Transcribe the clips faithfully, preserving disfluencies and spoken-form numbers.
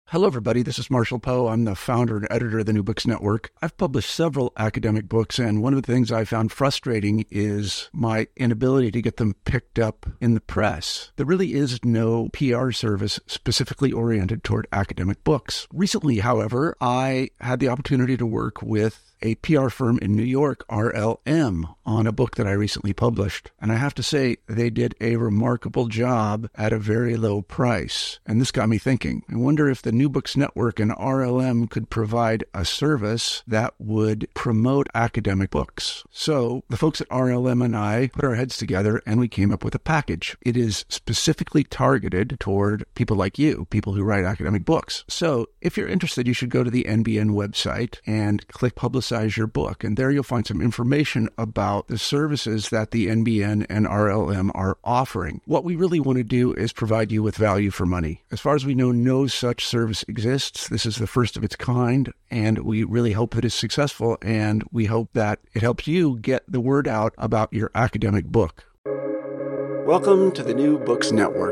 Hello, everybody. This is Marshall Poe. I'm the founder and editor of the New Books Network. I've published several academic books, and one of the things I found frustrating is my inability to get them picked up in the press. There really is no P R service specifically oriented toward academic books. Recently, however, I had the opportunity to work with a P R firm in New York, R L M, on a book that I recently published. And I have to say, they did a remarkable job at a very low price. And this got me thinking. I wonder if the New Books Network and R L M could provide a service that would promote academic books. So the folks at R L M and I put our heads together and we came up with a package. It is specifically targeted toward people like you, people who write academic books. So if you're interested, you should go to the N B N website and click Publicize your book. And there you'll find some information about the services that the N B N and R L M are offering. What we really want to do is provide you with value for money. As far as we know, no such service exists. This is the first of its kind, and we really hope that it's successful, and we hope that it helps you get the word out about your academic book. Welcome to the New Books Network.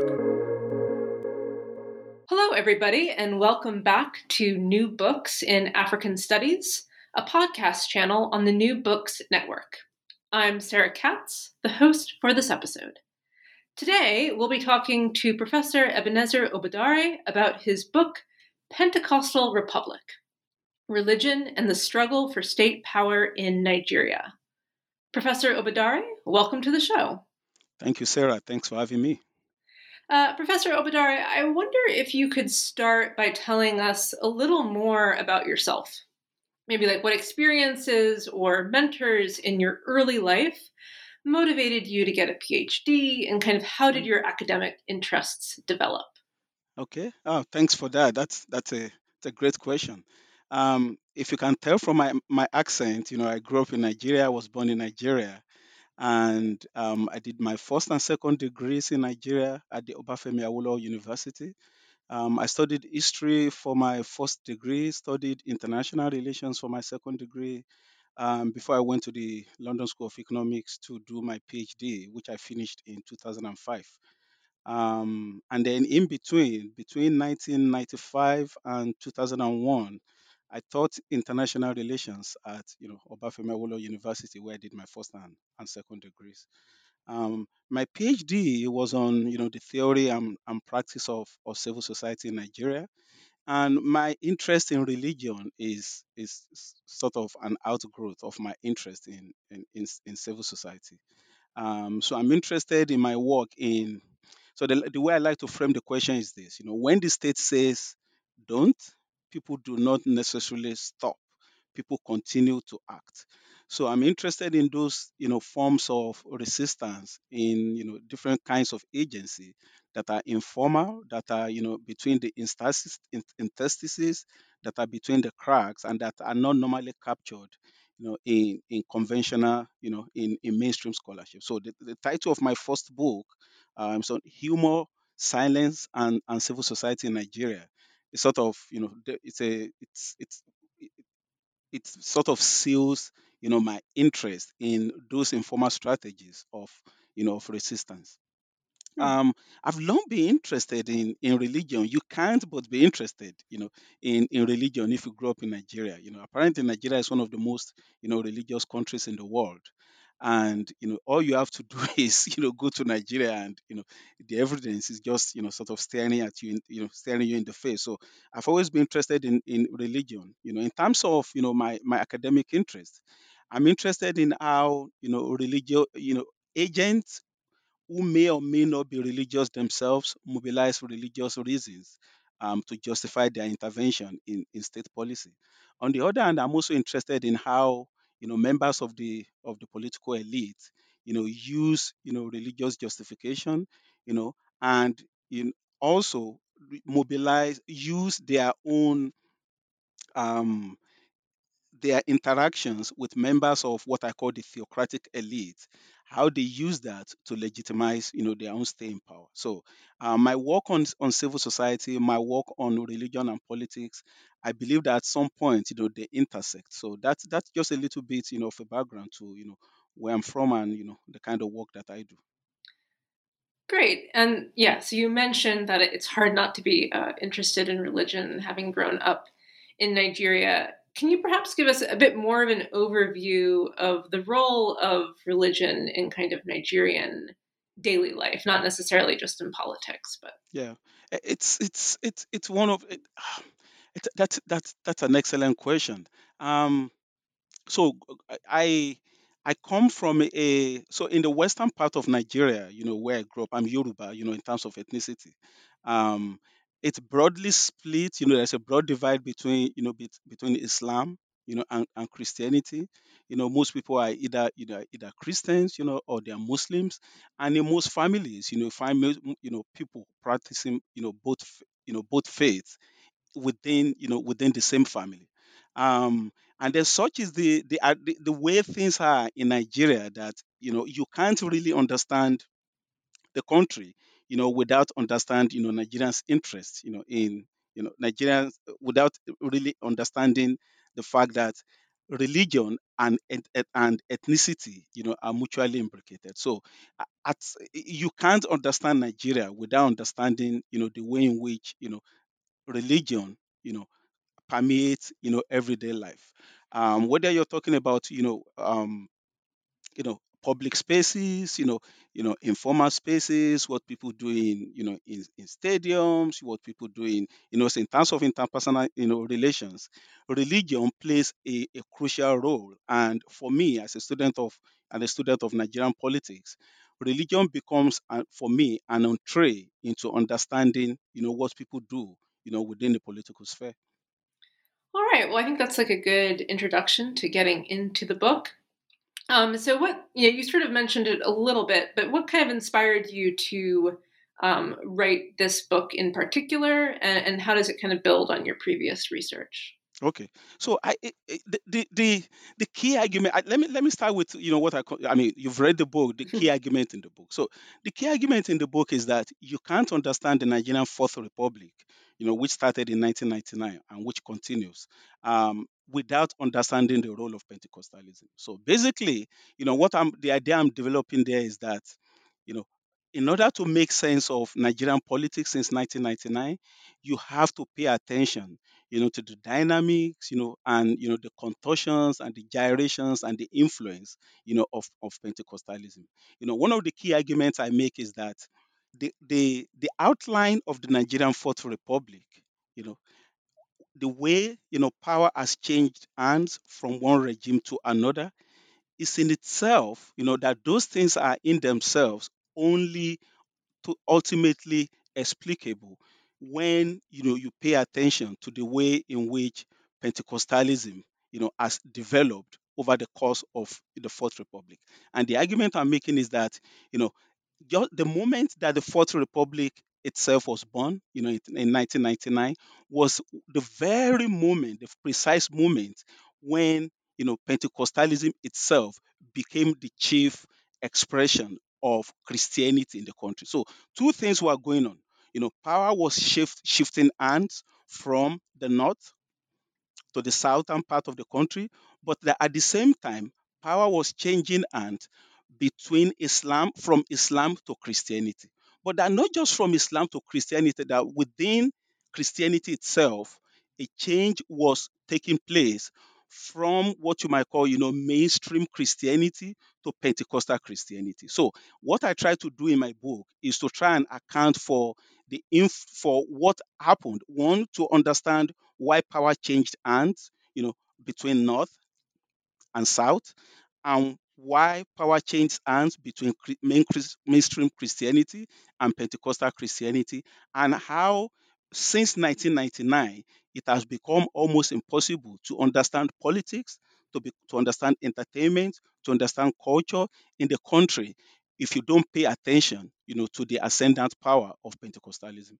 Hello, everybody, and welcome back to New Books in African Studies, a podcast channel on the New Books Network. I'm Sarah Katz, the host for this episode. Today, we'll be talking to Professor Ebenezer Obadare about his book, Pentecostal Republic: Religion and the Struggle for State Power in Nigeria. Professor Obadare, welcome to the show. Thank you, Sarah. Thanks for having me. Uh, Professor Obadare, I wonder if you could start by telling us a little more about yourself. Maybe like what experiences or mentors in your early life motivated you to get a P H D, and kind of how did your academic interests develop? Okay. Oh, thanks for that. That's that's a that's a great question. Um, if you can tell from my my accent, you know, I grew up in Nigeria. I was born in Nigeria, and um, I did my first and second degrees in Nigeria at the Obafemi Awolowo University. Um, I studied history for my first degree, studied international relations for my second degree, um, before I went to the London School of Economics to do my P H D, which I finished in two thousand five. Um, and then in between, between nineteen ninety-five and two thousand one, I taught international relations at you know Obafemi Awolowo University, where I did my first and, and second degrees. Um, my P H D was on you know the theory and, and practice of, of civil society in Nigeria, and my interest in religion is is s- sort of an outgrowth of my interest in in, in, in civil society. Um, so I'm interested in my work in. So the, the way I like to frame the question is this: you know, when the state says don't, people do not necessarily stop. People continue to act. So I'm interested in those, you know, forms of resistance in, you know, different kinds of agency that are informal, that are, you know, between the interstices, in- interstices, that are between the cracks, and that are not normally captured you know, in, in conventional, you know, in, in mainstream scholarship. So the, the title of my first book um, is on humor, silence, and, and civil society in Nigeria. It's sort of, you know, the- it's a, it's, it's, it, it sort of seals, you know, my interest in those informal strategies of, you know, of resistance. Hmm. um I've long been interested in in religion. You can't but be interested, you know, in in religion if you grow up in Nigeria. You know, apparently Nigeria is one of the most, you know, religious countries in the world. And you know, all you have to do is, you know, go to Nigeria, and you know, the evidence is just, you know, sort of staring at you, in, you know, staring you in the face. So I've always been interested in in religion. You know, in terms of, you know, my my academic interest, I'm interested in how, you know, religious, you know, agents who may or may not be religious themselves mobilize for religious reasons um, to justify their intervention in, in state policy. On the other hand, I'm also interested in how, you know, members of the of the political elite, you know, use, you know, religious justification, you know, and in also re- mobilize use their own um, their interactions with members of what I call the theocratic elite, how they use that to legitimize, you know, their own stay in power. So, uh, my work on on civil society, my work on religion and politics, I believe that at some point, you know, they intersect. So that's that's just a little bit, you know, of a background to, you know, where I'm from and, you know, the kind of work that I do. Great. And yeah, so you mentioned that it's hard not to be uh, interested in religion, having grown up in Nigeria. Can you perhaps give us a bit more of an overview of the role of religion in kind of Nigerian daily life, not necessarily just in politics, but Yeah, I- it's it's it's it's one of it, it, that's that's that's an excellent question. Um, so uh, I I come from a so in the western part of Nigeria, you know, where I grew up, I'm Yoruba, you know, in terms of ethnicity. Um, it's broadly split, you know, there's a broad divide between, you know, bet- between Islam, you know, and, and Christianity. You know, most people are either either either Christians, you know, or they are Muslims. And in most families, you know, find mo- you know people practicing, you know, both f- you know both faiths within you know within the same family. um and then such is the the, uh, the the way things are in Nigeria, that you know you can't really understand the country, you know without understand you know Nigerians interest, you know in you know Nigerians, uh, without really understanding the fact that religion and et- et- and ethnicity, you know are mutually imbricated. So a- at you can't understand Nigeria without understanding, you know the way in which, you know religion, you know permeate, you know everyday life. Um, whether you're talking about, you know um, you know public spaces, you know you know informal spaces, what people do in, you know in, in stadiums, what people do in, you know so in terms of interpersonal, you know relations, religion plays a, a crucial role. And for me, as a student of and a student of Nigerian politics, religion becomes, uh, for me, an entree into understanding, you know what people do, you know within the political sphere. all right. Well, I think that's like a good introduction to getting into the book. Um, so what, you know, you sort of mentioned it a little bit, but what kind of inspired you to um, write this book in particular, and, and how does it kind of build on your previous research? Okay, so I it, it- the, the the the key argument. I, let me let me start with, you know what I call. I mean, you've read the book. The key argument in the book. So the key argument in the book is that you can't understand the Nigerian Fourth Republic, you know, which started in nineteen ninety-nine and which continues, um, without understanding the role of Pentecostalism. So basically, you know, what I'm the idea I'm developing there is that, you know, in order to make sense of Nigerian politics since nineteen ninety-nine, you have to pay attention, you know, to the dynamics, you know, and you know the contortions and the gyrations and the influence, you know, of, of Pentecostalism. You know, one of the key arguments I make is that the the the outline of the Nigerian Fourth Republic, you know, the way, you know power has changed hands from one regime to another, is in itself, you know, that those things are in themselves only to ultimately explicable when, you know you pay attention to the way in which Pentecostalism, you know has developed over the course of the Fourth Republic. And the argument I'm making is that, you know just the moment that the Fourth Republic itself was born, you know, in, in nineteen ninety-nine, was the very moment, the precise moment when, you know Pentecostalism itself became the chief expression of Christianity in the country. So two things were going on. You know, power was shift, shifting hands from the north to the southern part of the country, but that at the same time, power was changing hands between Islam, from Islam to Christianity. But that not just from Islam to Christianity, that within Christianity itself, a change was taking place from what you might call, you know, mainstream Christianity to Pentecostal Christianity. So what I try to do in my book is to try and account for the inf- for what happened. One, to understand why power changed hands, you know, between North and South, and why power changed hands between Chri- main Chris- mainstream Christianity and Pentecostal Christianity, and how since nineteen ninety-nine it has become almost impossible to understand politics, to be, to understand entertainment, to understand culture in the country if you don't pay attention, you know, to the ascendant power of Pentecostalism.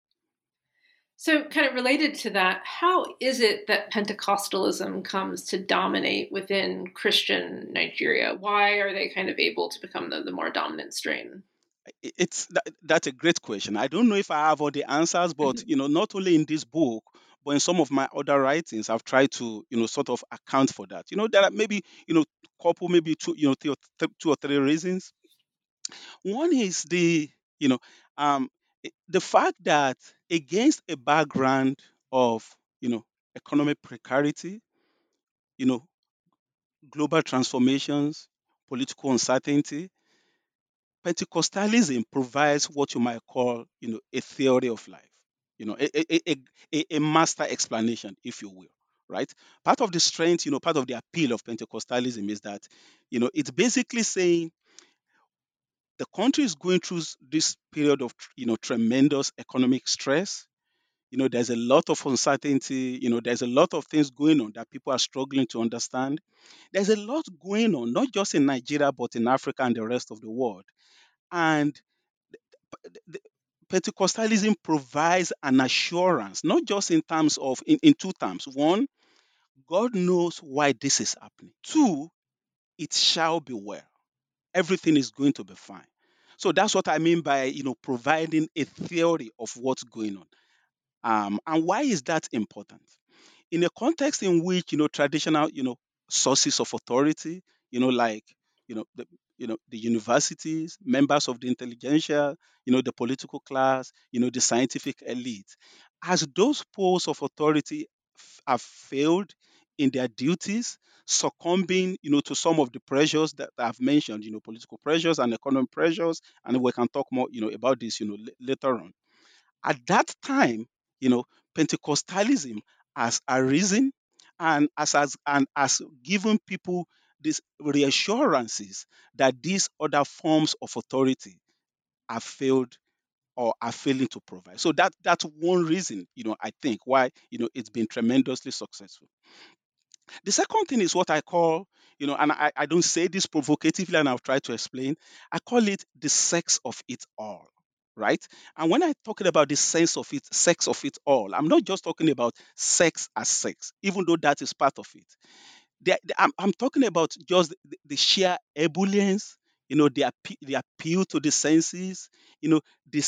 So, kind of related to that, how is it that Pentecostalism comes to dominate within Christian Nigeria? Why are they kind of able to become the, the more dominant strain? I- It's that, that's a great question. I don't know if I have all the answers, but Mhm. you know, not only in this book, but in some of my other writings, I've tried to, you know, sort of account for that. You know, there are maybe, you know, couple, maybe two, you know, two or, th- two or three reasons. One is the You know, um, i- the fact that against a background of, you know, economic precarity, you know, global transformations, political uncertainty, Pentecostalism provides what you might call, you know, a theory of life, you know, a, a, a, a a master explanation, if you will, right? Part of the strength, you know, part of the appeal of Pentecostalism is that, you know, it's basically saying the country is going through s- this period of, you know, tremendous economic stress. You know, there's a lot of uncertainty. You know, there's a lot of things going on that people are struggling to understand. There's a lot going on, not just in Nigeria, but in Africa and the rest of the world. And th- th- Pentecostalism provides an assurance, not just in terms of, in, in two terms. One, God knows why this is happening. Two, it shall be well. Everything is going to be fine. So that's what I mean by, you know, providing a theory of what's going on. Um, and why is that important? In a context in which, you know, traditional, you know, sources of authority, you know, like, you know, the you know the universities, members of the intelligentsia, you know, the political class, you know, the scientific elite, as those poles of authority f- have failed in their duties, succumbing, you know, to some of the pressures that I've mentioned, you know, political pressures and economic pressures, and we can talk more, you know, about this, you know, l- later on. At that time, you know, Pentecostalism has arisen and as has and has given people these reassurances that these other forms of authority have failed or are failing to provide. So that that's one reason, you know, I think why, you know, it's been tremendously successful. The second thing is what I call, you know, and I, I don't say this provocatively, and I'll try to explain. I call it the sex of it all, right? And when I'm talking about the sense of it, sex of it all, I'm not just talking about sex as sex, even though that is part of it. The- the- I'm, I'm talking about just the, the sheer ebullience, you know, the, appe- the appeal to the senses, you know, the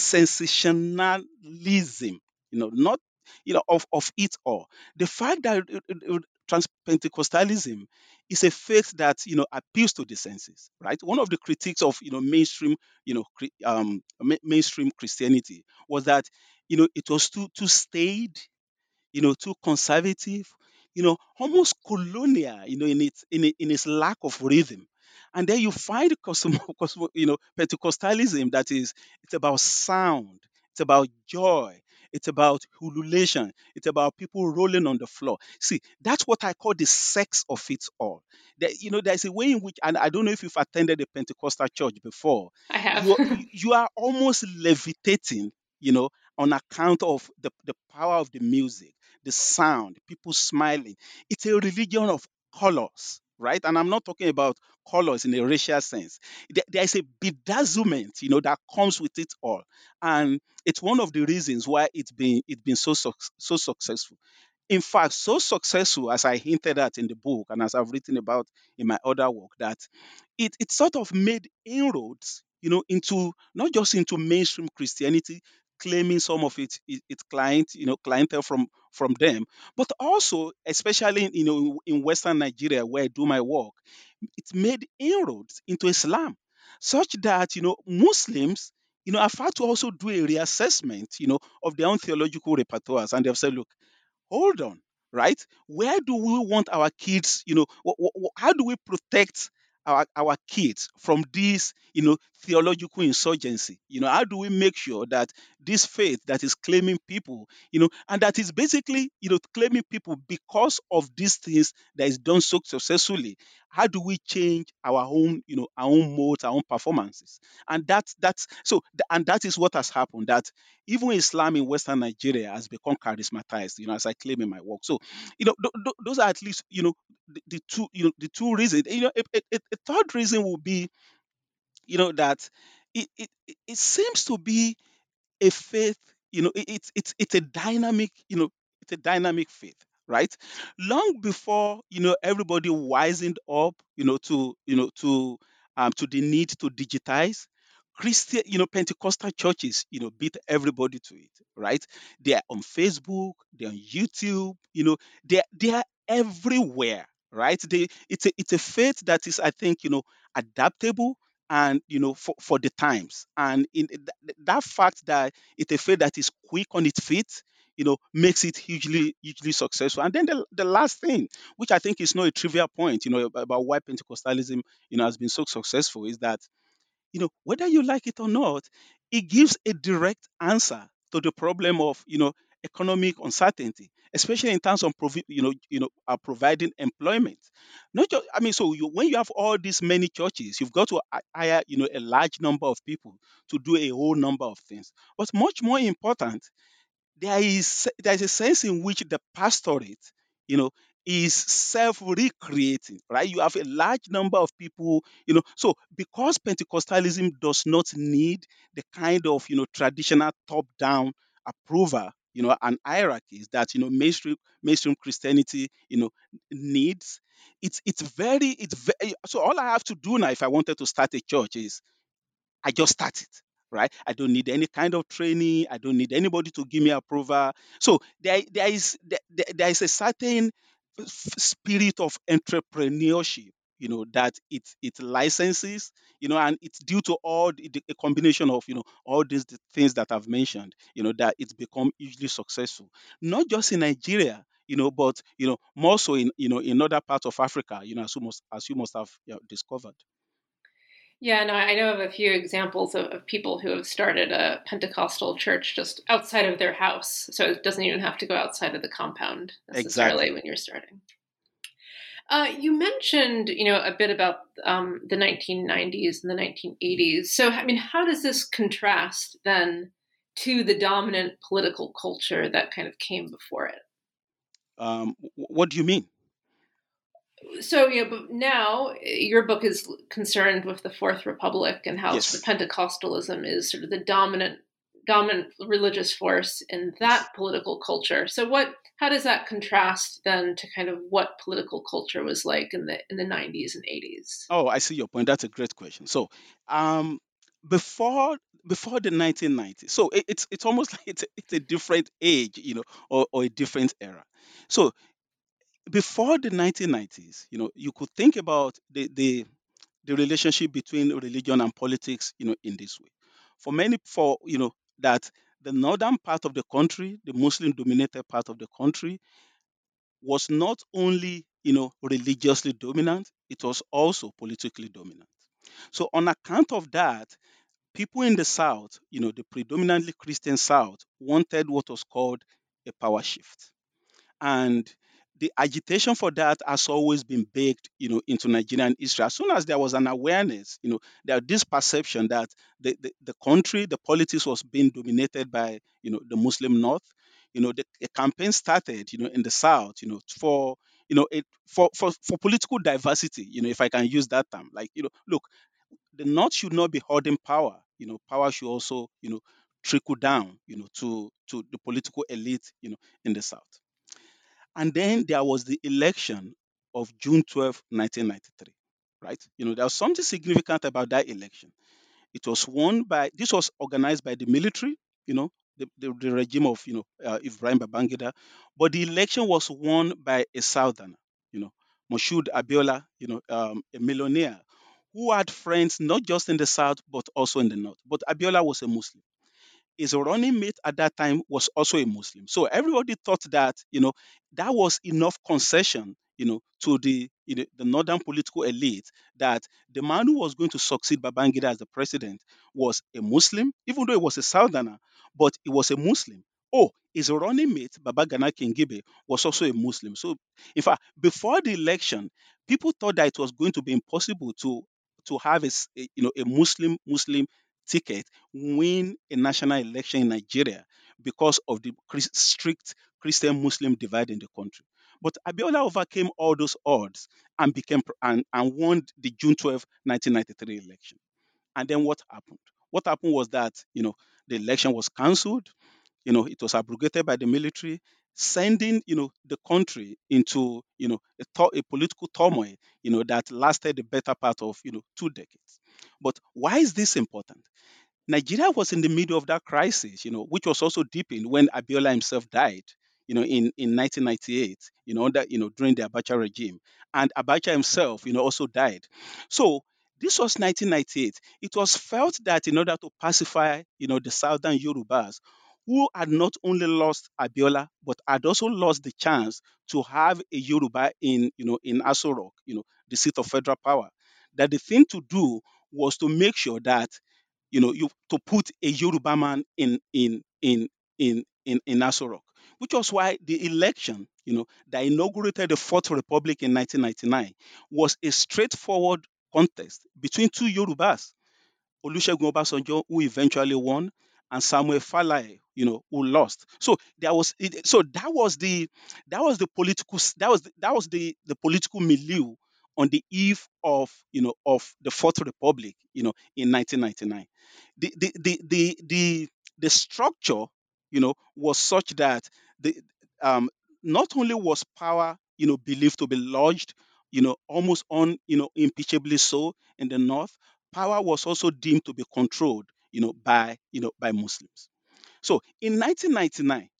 sensationalism, you know, not, you know, of, of it all. The fact that uh, uh, uh, trans Pentecostalism is a faith that, you know, appeals to the senses, right? One of the critiques of, you know, mainstream, you know, cri- um, ma- mainstream Christianity was that, you know, it was too too staid, you know, too conservative, you know, almost colonial, you know, in its in, it- in its lack of rhythm. And then you find cosmo, cosmo, you know, Pentecostalism that is it's about sound, it's about joy, it's about ululation, it's about people rolling on the floor. See, that's what I call the sex of it all. There, you know, there's a way in which, and I don't know if you've attended a Pentecostal church before, I have. you are- you you are almost levitating, you know, on account of the, the power of the music, the sound, people smiling. It's a religion of colors, right? And I'm not talking about colors in a racial sense. There, there is a bedazzlement, you know, that comes with it all, and it's one of the reasons why it's been it's been so suc so successful. In fact, so successful as I hinted at in the book and as I've written about in my other work, that it, it sort of made inroads, you know, into not just into mainstream Christianity, claiming some of its its its client, you know, clientele from from them, but also, especially, you know, in Western Nigeria where I do my work, it made inroads into Islam, such that, you know, Muslims, you know, have had to also do a reassessment, you know, of their own theological repertoires, and they've said, look, hold on, right? Where do we want our kids, you know, wh- wh- wh- how do we protect our, our kids from this, you know, theological insurgency? You know, how do we make sure that this faith that is claiming people, you know, and that is basically, you know, claiming people because of these things that is done so successfully, how do we change our own, you know, our own modes, our own performances? And that's that's so, th- and that is what has happened. That even Islam in Western Nigeria has become charismatized, you know, as I claim in my work. So, you know, th- th- those are at least, you know, the, the two, you know, the two reasons. You know, a, a, a a third reason will be, you know, that it, it, it it seems to be a faith, you know, it, it's it's it's a dynamic, you know, it's a dynamic faith, right? Long before, you know, everybody wisened up, you know, to, you know, to um to the need to digitize. Christian, you know, Pentecostal churches, you know, beat everybody to it, right? They are on Facebook, they're on YouTube, you know, they they are everywhere, right? They it's a it's a faith that is, I think, you know, adaptable. and you know for, for the times, and in th- that fact that it's a faith that is quick on its feet, you know makes it hugely hugely successful. And then the, the last thing, which I think is not a trivial point, you know ab- about why Pentecostalism, you know has been so successful, is that, you know, whether you like it or not, it gives a direct answer to the problem of, you know, economic uncertainty, especially in terms of, provi- you know, you know, uh, providing employment. Not just, I mean, so you, when you have all these many churches, you've got to hi- hire, you know, a large number of people to do a whole number of things. But much more important, there is there is a sense in which the pastorate, you know, is self-recreating, right? You have a large number of people, you know. So because Pentecostalism does not need the kind of, you know, traditional top-down approval, you know, and hierarchies that, you know, mainstream mainstream Christianity, you know, needs. It's it's very it's very so all I have to do now if I wanted to start a church is I just start it, right? I don't need any kind of training. I don't need anybody to give me approval. So there, there is there, there there is a certain f- spirit of entrepreneurship, you know, that it it licenses, you know, and it's due to all the, the- a combination of, you know, all these the things that I've mentioned, you know, that it's become hugely successful, not just in Nigeria. You know, but you know, more so in you know in other parts of Africa. You know, as you must as you must have, you know, discovered. Yeah, no, I know of a few examples of, of people who have started a Pentecostal church just outside of their house. So it doesn't even have to go outside of the compound necessarily Exactly. when you're starting. Uh, you mentioned, you know, a bit about um, the nineteen nineties and the nineteen eighties. So, I mean, how does this contrast then to the dominant political culture that kind of came before it? Um, wh- what do you mean? So, you know, but now eh, your book is concerned with the Fourth Republic and how sort of Yes, Pentecostalism is sort of the dominant dominant religious force in yes. that political culture. So, what how does that contrast then to kind of what political culture was like in the in the nineties and eighties? Oh, I see your point. That's a great question. So, um, before before the nineteen nineties, so it, it's it's almost like it's a, it's a different age, you know, or, or a different era. So before the nineteen nineties, you know, you could think about the the the relationship between religion and politics, you know, in this way. For many, for you know, that the northern part of the country, the Muslim-dominated part of the country, was not only, you know religiously dominant, it was also politically dominant. So on account of that, people in the south, you know the predominantly Christian south, wanted what was called a power shift. And the agitation for that has always been baked, you know, into Nigerian history. As soon as there was an awareness, you know, there this perception that the, the, the country, the politics was being dominated by, you know, the Muslim North. You know, the, a campaign started, you know, in the South, you know, for, you know, it for, for for political diversity, you know, if I can use that term. Like, you know, look, the North should not be holding power. You know, power should also, you know, trickle down, you know, to to the political elite, you know, in the South. And then there was the election of June twelfth, nineteen ninety-three, right? You know, there was something significant about that election. It was won by, this was organized by the military, you know, the, the, the regime of, you know, uh, Ibrahim Babangida. But the election was won by a Southerner, you know, Moshood Abiola, you know, um, a millionaire who had friends not just in the South, but also in the North. But Abiola was a Muslim. His running mate at that time was also a Muslim. So everybody thought that, you know, that was enough concession, you know, to the, you know, the northern political elite, that the man who was going to succeed Babangida as the president was a Muslim, even though he was a Southerner, but he was a Muslim. Oh, his running mate, Babagana Kingibe, was also a Muslim. So, in fact, before the election, people thought that it was going to be impossible to to have a, s- a, you know a Muslim Muslim ticket win a national election in Nigeria because of the Chris- strict Christian Muslim divide in the country. But Abiola overcame all those odds and became pr- and, and won the June twelfth, nineteen ninety-three election. And then what happened? What happened was that, you know the election was cancelled. You know it was abrogated by the military, sending, you know the country into, you know a, to- a political turmoil, you know that lasted the better part of, you know two decades. But why is this important? Nigeria was in the middle of that crisis, you know, which was also deepened when Abiola himself died, you know, in, in nineteen ninety-eight, you know, that, you know, during the Abacha regime. And Abacha himself, you know, also died. So This was nineteen ninety-eight. It was felt that in order to pacify, you know, the southern Yorubas, who had not only lost Abiola but had also lost the chance to have a Yoruba in, you know, in Aso Rock, you know, the seat of federal power, that the thing to do was to make sure that, you know, you to put a Yoruba man in in in in in, in Aso Rock, which was why the election, you know, that inaugurated the Fourth Republic in nineteen ninety-nine was a straightforward contest between two Yorubas, Olusegun Obasanjo, who eventually won, and Samuel Falai, you know, who lost. So there was, it, so that was the, that was the political, s- that was the, that was the the political milieu on the eve of, you know, of the Fourth Republic, you know, in nineteen ninety-nine. The the the the the, the structure, you know, was such that the um not only was power, you know, believed to be lodged, you know, almost on, you know, impeachably so in the north, power was also deemed to be controlled, you know, by, you know, by Muslims. So in nineteen ninety-nine,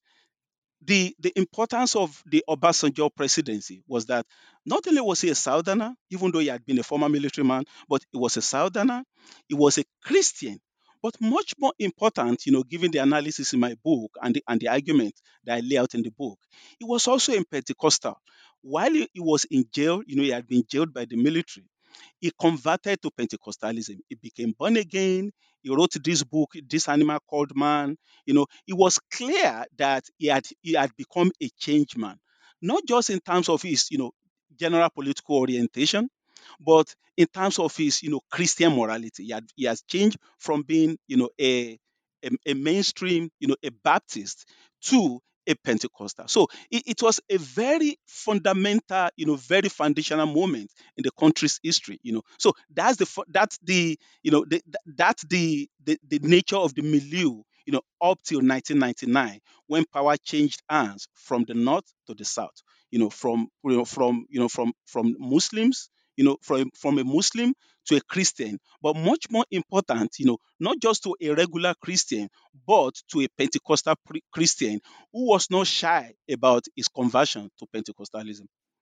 the the importance of the Obasanjo presidency was that not only was he a Southerner, even though he had been a former military man, but he was a Southerner, he was a Christian. But much more important, you know, given the analysis in my book and the, and the argument that I lay out in the book, he was also a Pentecostal. While he he was in jail, you know, he had been jailed by the military, he converted to Pentecostalism. He became born again. He wrote this book, This Animal Called Man. You know, it was clear that he had he had become a changed man, not just in terms of his, you know, general political orientation, but in terms of his, you know, Christian morality. He, had, he has changed from being, you know, a, a, a mainstream, you know, a Baptist to a Pentecostal. So it, it was a very fundamental, you know, very foundational moment in the country's history. You know, so that's the fu- that's the you know the, th- that's the, the the nature of the milieu. You know, up till nineteen ninety-nine, when power changed hands from the north to the south. You know, from you know from you know from from Muslims, you know, from from a Muslim to a Christian, but much more important, you know, not just to a regular Christian, but to a Pentecostal pre- Christian who was not shy about his conversion to Pentecostalism.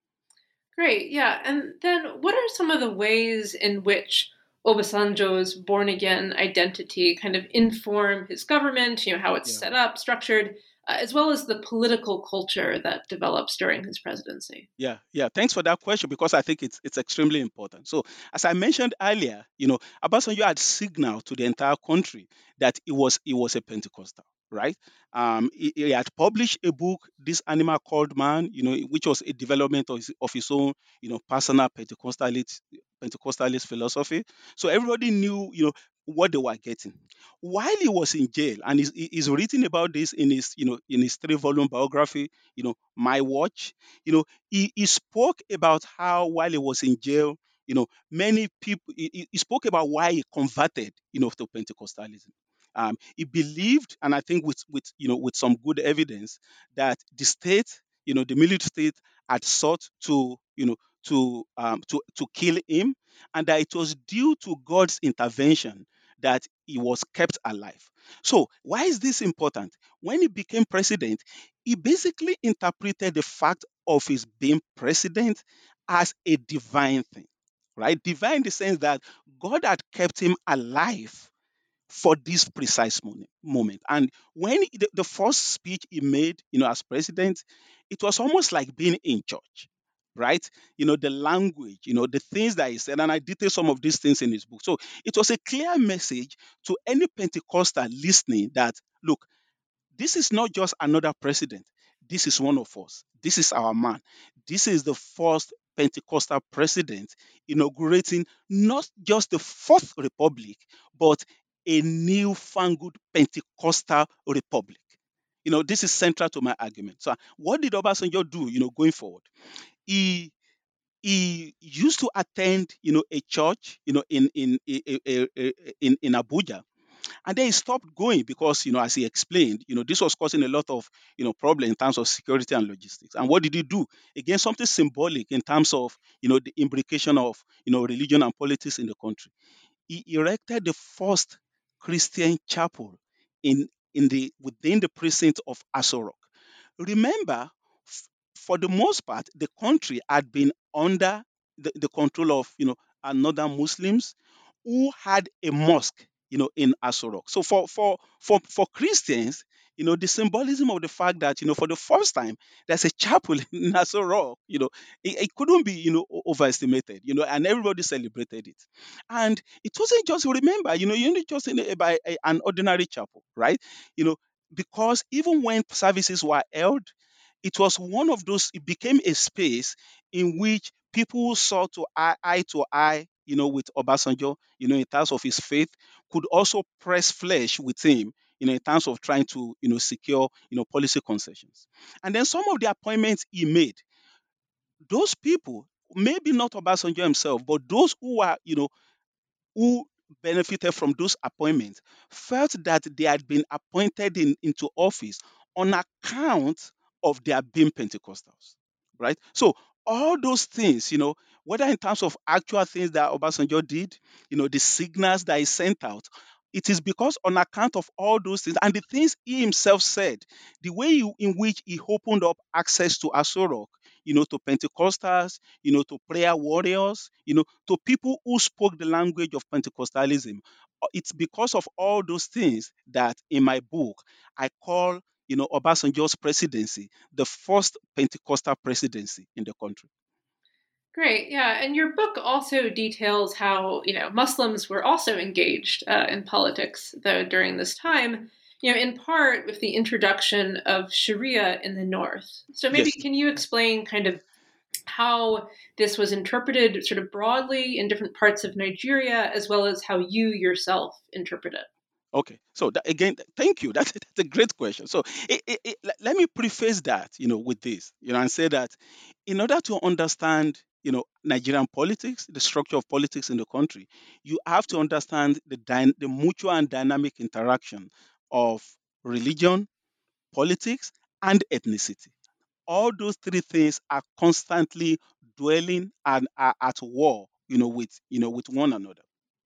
Great, yeah. And then what are some of the ways in which Obasanjo's born again identity kind of inform his government, you know, how it's Yeah. set up, structured, uh, as well as the political culture that develops during his presidency? Yeah, yeah. Thanks for that question because I think it's it's extremely important. So, as I mentioned earlier, you know, Obasanjo had signaled to the entire country that he was he was a Pentecostal, right? Um, he, he had published a book, This Animal Called Man, you know, which was a development of his, of his own, you know, personal Pentecostalist Pentecostalist philosophy. So everybody knew, you know, what they were getting. While he was in jail, and he's, he's written about this in his, you know, in his three-volume biography, you know, My Watch. You know, he, he spoke about how while he was in jail, you know, many people, he, he he spoke about why he converted, you know, to Pentecostalism. Um, he believed, and I think with, with, you know, with some good evidence that the state, you know, the military state had sought to, you know, to, um, to, to kill him, and that it was due to God's intervention that he was kept alive. So why is this important? When he became president, he basically interpreted the fact of his being president as a divine thing, right? Divine in the sense that God had kept him alive for this precise moment. moment. And when he- the, the first speech he made, you know, as president, it was almost like being in church, right? You know, the language, you know, the things that he said, and I detail some of these things in his book. So it was a clear message to any Pentecostal listening that, look, this is not just another president. This is one of us. This is our man. This is the first Pentecostal president inaugurating not just the Fourth Republic, but a newfangled Pentecostal republic. You know, this is central to my argument. So, what did Obasanjo do, you know, going forward? He he used to attend, you know, a church, you know, in in in in, in Abuja, and then he stopped going because, you know, as he explained, you know, this was causing a lot of, you know, problem in terms of security and logistics. And what did he do? Again, something symbolic in terms of, you know, the imbrication of, you know, religion and politics in the country. He erected the first Christian chapel in in the within the precinct of Aso Rock. Remember, f- for the most part, the country had been under the, the control of, you know, uh, northern Muslims, who had a mosque, you know, in Aso Rock. So for for for for Christians, you know, the symbolism of the fact that, you know, for the first time there's a chapel in Aso Rock, you know, it, it couldn't be, you know, o- overestimated, you know, and everybody celebrated it. And it wasn't just, remember, you know, you only just in a, by a- an ordinary chapel, right? You know, because even when services were held, it was one of those, it became a space in which people saw to eye, eye to eye, you know, with Obasanjo, you know, in terms of his faith, could also press flesh with him, you know, in terms of trying to, you know, secure, you know, policy concessions. And then some of the appointments he made, those people, maybe not Obasanjo himself, but those who are, you know, who benefited from those appointments felt that they had been appointed in, into office on account of their being Pentecostals, right? So all those things, you know, whether in terms of actual things that Obasanjo did, you know, the signals that he sent out, it is because on account of all those things and the things he himself said, the way you- in which he opened up access to Asorok, you know, to Pentecostals, you know, to prayer warriors, you know, to people who spoke the language of Pentecostalism. Uh, It's because of all those things that in my book I call, you know, Obasanjo's presidency the first Pentecostal presidency in the country. Great, yeah. And your book also details how, you know, Muslims were also engaged uh, in politics, though, during this time, you know, in part with the introduction of Sharia in the North. So maybe Yes. can you explain kind of how this was interpreted sort of broadly in different parts of Nigeria, as well as how you yourself interpret it? Okay. So that, again, thank you. That's, that's a great question. So it, it, it- let let me preface that, you know, with this, you know, and say that in order to understand, you know, Nigerian politics, the structure of politics in the country, you have to understand the dy- the mutual and dynamic interaction of religion, politics, and ethnicity. All those three things are constantly dwelling and are at war, you know, with you know with one another.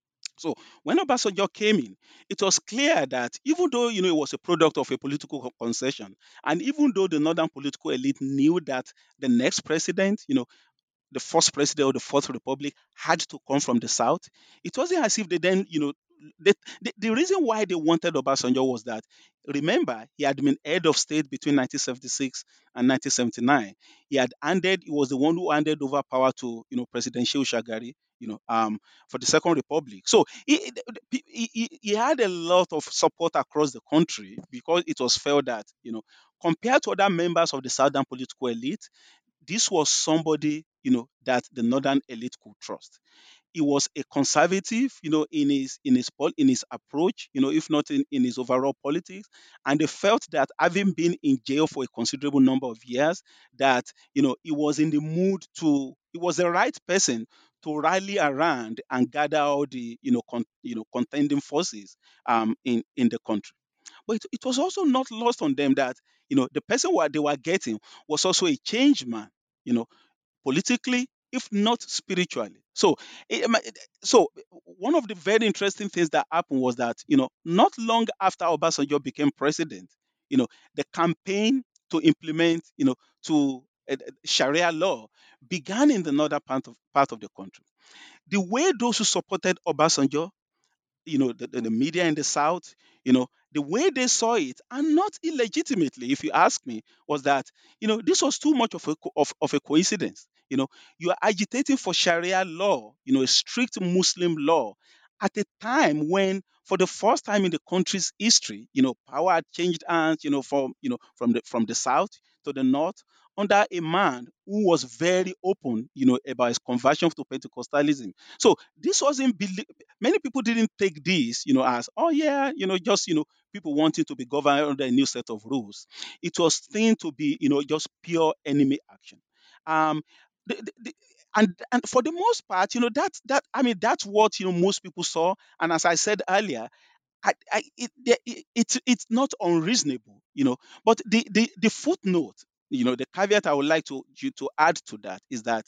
So when Obasanjo came in, it was clear that even though, you know, it was a product of a political co- concession, and even though the northern political elite knew that the next president, you know, the first president of the Fourth Republic had to come from the South. It wasn't as if they then, you know, the, the, the reason why they wanted Obasanjo was that, remember, he had been head of state between nineteen seventy-six and nineteen seventy-nine. He had handed, he was the one who handed over power to, you know, President Shehu Shagari, you know, um, for the Second Republic. So he, he, he, he had a lot of support across the country because it was felt that, you know, compared to other members of the Southern political elite, this was somebody, you know, that the northern elite could trust. He was a conservative, you know, in his in his pol- in his approach, you know, if not in, in his overall politics. And they felt that having been in jail for a considerable number of years, that, you know, he was in the mood to, he was the right person to rally around and gather all the, you know, con, you know, contending forces um in in the country. But it, it was also not lost on them that, you know, the person what they were getting was also a change man, you know, politically, if not spiritually. So, it- it it- so one of the very interesting things that happened was that, you know, not long after Obasanjo became president, you know, the campaign to implement, you know, to uh, uh, Sharia law began in the northern part of part of the country. The way those who supported Obasanjo, you know, the, the the media in the South, you know, the way they saw it, and not illegitimately, if you ask me, was that, you know, this was too much of a, co- of, of a coincidence. You know, you are agitating for Sharia law, you know, a strict Muslim law, at a time when, for the first time in the country's history, you know, power had changed hands, you know, from, you know, from the from the South to the North, under a man who was very open, you know, about his conversion to Pentecostalism. So this wasn't belie- many people didn't take this, you know, as, oh yeah, you know, just, you know, people wanting to be governed under a new set of rules. It was seen to be, you know, just pure enemy action. Um, the, the, the- and and for the most part, you know, that's that. I mean, that's what, you know, most people saw. And as I said earlier, I, I, it, the- it, it's it's not unreasonable, you know. But the, the the footnote, you know, the caveat I would like to you to add to that is that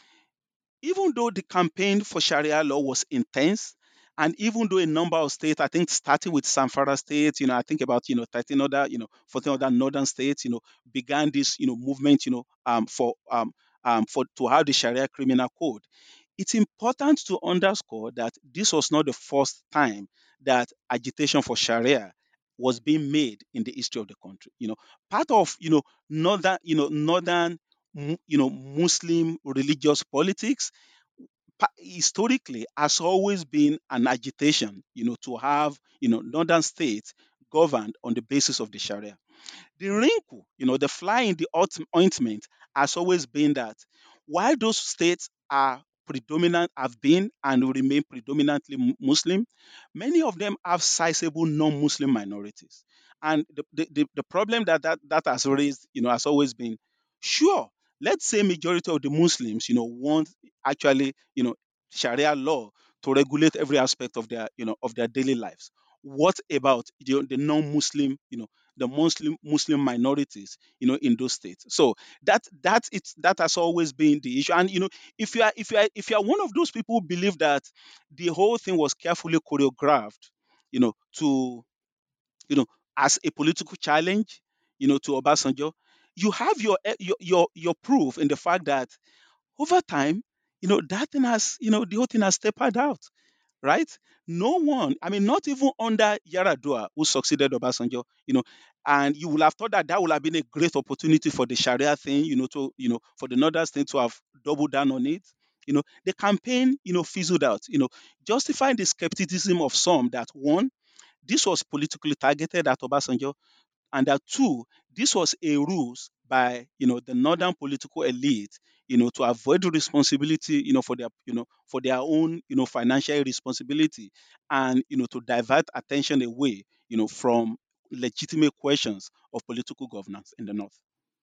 even though the campaign for Sharia law was intense, and even though a number of states, I think starting with Zamfara State, you know, I think about, you know, thirteen other, you know, fourteen other northern states, you know, began this, you know, movement, you know, um, for um, um, for to have the Sharia criminal code. it's important to underscore that this was not the first time that agitation for Sharia was being made in the history of the country. You know, part of you know northern you know northern mu- you know Muslim religious politics pa- historically has always been an agitation, you know, to have you know northern states governed on the basis of the Sharia. The wrinkle, you know, the fly in the oint- ointment has always been that while those states are predominant, have been and will remain predominantly Mu- Muslim, many of them have sizable non-Muslim minorities. And the, the, the, the problem that, that that has raised, you know, has always been, sure, let's say majority of the Muslims, you know, want actually, you know, Sharia law to regulate every aspect of their, you know, of their daily lives. What about the, the non-Muslim, you know, the Muslim Muslim minorities, you know, in those states? So that that it's that has always been the issue. And you know, if you are if you are if you are one of those people who believe that the whole thing was carefully choreographed, you know, to you know, as a political challenge, you know, to Obasanjo, you have your eh, your your, your proof in the fact that over time, you know, that thing has, you know, the whole thing has tapered out, right? No one, I mean, not even under Yaradua, who succeeded Obasanjo, you know, and you will have thought that that would have been a great opportunity for the Sharia thing, you know, to, you know, for the Northern thing to have doubled down on it. You know, the campaign, you know, fizzled out, you know, justifying the skepticism of some that one, this was politically targeted at Obasanjo, and that two, this was a ruse by you know the northern political elite, you know, to avoid responsibility, you know, for their you know for their own you know financial responsibility, and you know to divert attention away, you know, from legitimate questions of political governance in the north.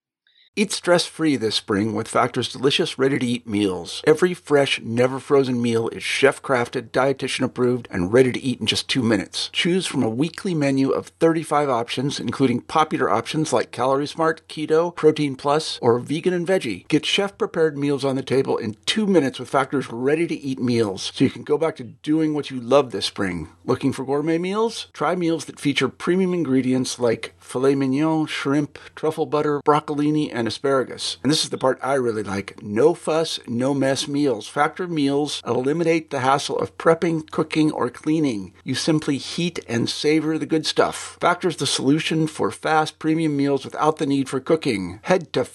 Eat stress-free this spring with Factor's delicious, ready-to-eat meals. Every fresh, never-frozen meal is chef-crafted, dietitian-approved, and ready to eat in just two minutes. Choose from a weekly menu of thirty-five options, including popular options like Calorie Smart, Keto, Protein Plus, or Vegan and Veggie. Get chef-prepared meals on the table in two minutes with Factor's ready-to-eat meals, so you can go back to doing what you love this spring. Looking for gourmet meals? Try meals that feature premium ingredients like filet mignon, shrimp, truffle butter, broccolini, and asparagus. And this is the part I really like. No fuss, no mess meals. Factor meals eliminate the hassle of prepping, cooking, or cleaning. You simply heat and savor the good stuff. Factor's the solution for fast premium meals without the need for cooking. Head to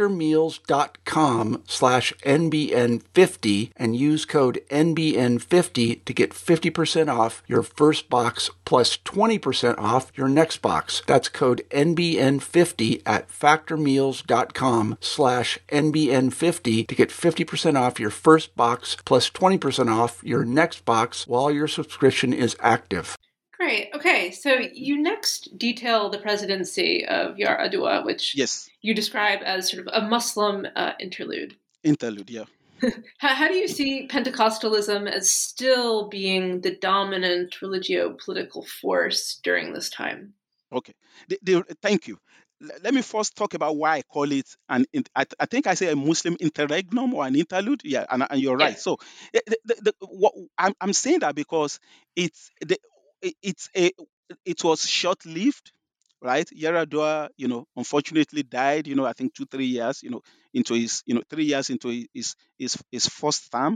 factormeals.com slash NBN50 and use code N B N fifty to get fifty percent off your first box plus twenty percent off your next box. That's code N B N fifty at factormeals.com slash N B N fifty to get fifty percent off your first box plus twenty percent off your next box while your subscription is active. Great. Okay, so you next detail the presidency of Yar'Adua, which Yes, you describe as sort of a Muslim uh, interlude. interlude. Yeah. How, how do you see Pentecostalism as still being the dominant religio-political force during this time? Okay. The, the, thank you. L- Let me first talk about why I call it an. in- I, th- I think I say a Muslim interregnum or an interlude. Yeah, and, and you're right. Yeah. So, the, the, the, the- what, I'm, I'm saying that because it's the it- it's a it was short lived, right? Yaradua, you know, unfortunately died. You know, I think two three years. You know, into his you know three years into his his his first term,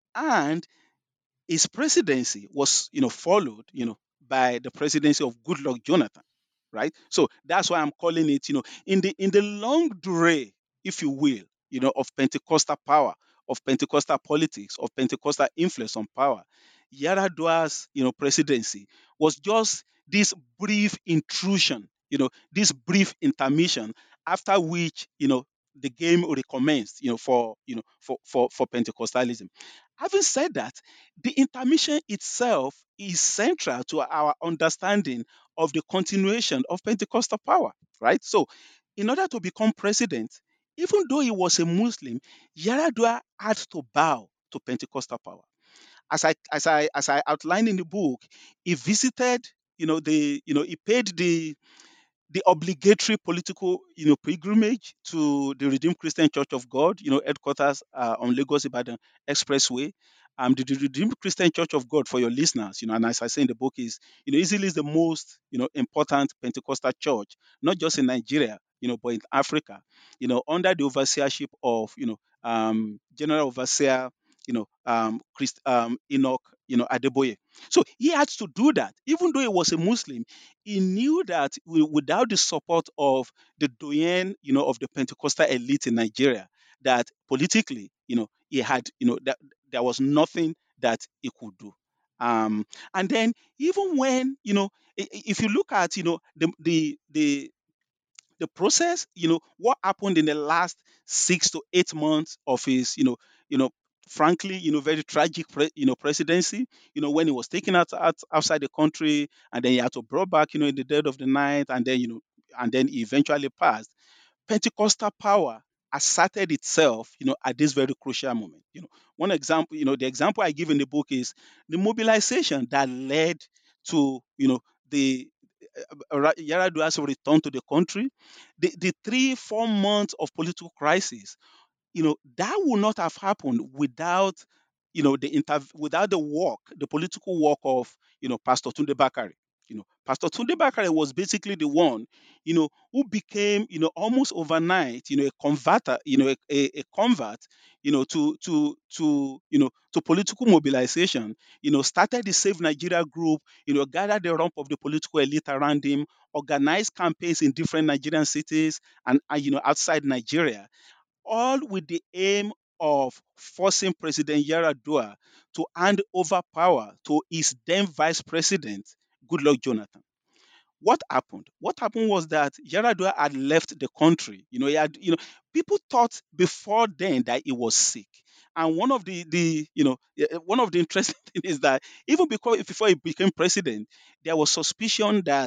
and his presidency was, you know, followed, you know, by the presidency of Goodluck Jonathan, right? So that's why I'm calling it, you know, in the in the long durée, if you will, you know, of Pentecostal power, of Pentecostal politics, of Pentecostal influence on power. Yaradua's, you know, presidency was just this brief intrusion, you know, this brief intermission, after which, you know, the game recommenced, you know, for you know for for for Pentecostalism. Having said that, the intermission itself is central to our understanding of the continuation of Pentecostal power, right? So, in order to become president, even though he was a Muslim, Yaradua had to bow to Pentecostal power. As I as I as I outlined in the book, he visited, you know, the you know he paid the the obligatory political, you know, pilgrimage to the Redeemed Christian Church of God, you know, headquarters uh, on Lagos Ibadan Expressway. Um, the, the Redeemed Christian Church of God, for your listeners, you know, and as I say in the book, is, you know, easily is the most, you know, important Pentecostal church, not just in Nigeria, you know, but in Africa, you know, under the overseership of, you know, um, General Overseer you know, um, Christ, um, Enoch, you know, Adeboye. So he had to do that. Even though he was a Muslim, he knew that wi- without the support of the doyen, you know, of the Pentecostal elite in Nigeria, that politically, you know, he had, you know, that there was nothing that he could do. Um, and then even when, you know, i- i- if you look at, you know, the the the the process, you know, what happened in the last six to eight months of his, you know, you know, frankly, you know, very tragic, pre- you know, presidency. You know, when he was taken out, out outside the country, and then he had to brought back, you know, in the dead of the night, and then you know, and then he eventually passed. Pentecostal power asserted itself, you know, at this very crucial moment. You know, one example, you know, the example I give in the book is the mobilization that led to, you know, the uh, Ra- Yaradua's return to the country, the, the three, four months of political crisis, you know, that would not have happened without, you know, the inter- without the work, the political work of, you know, Pastor Tunde Bakari. You know, Pastor Tunde Bakari was basically the one, you know, who became, you know, almost overnight, you know, a converter, you know, a, a, a convert, you know, to to to you know to political mobilization. You know, started the Save Nigeria group. You know, gathered the rump of the political elite around him, organized campaigns in different Nigerian cities and, and you know outside Nigeria, all with the aim of forcing President Yaradua to hand over power to his then vice president, Goodluck Jonathan. What happened? What happened was that Yaradua had left the country. You know, he had, you know, people thought before then that he was sick. And one of the, the you know, eh, eh, one of the interesting things is that even because before he became president, there was suspicion that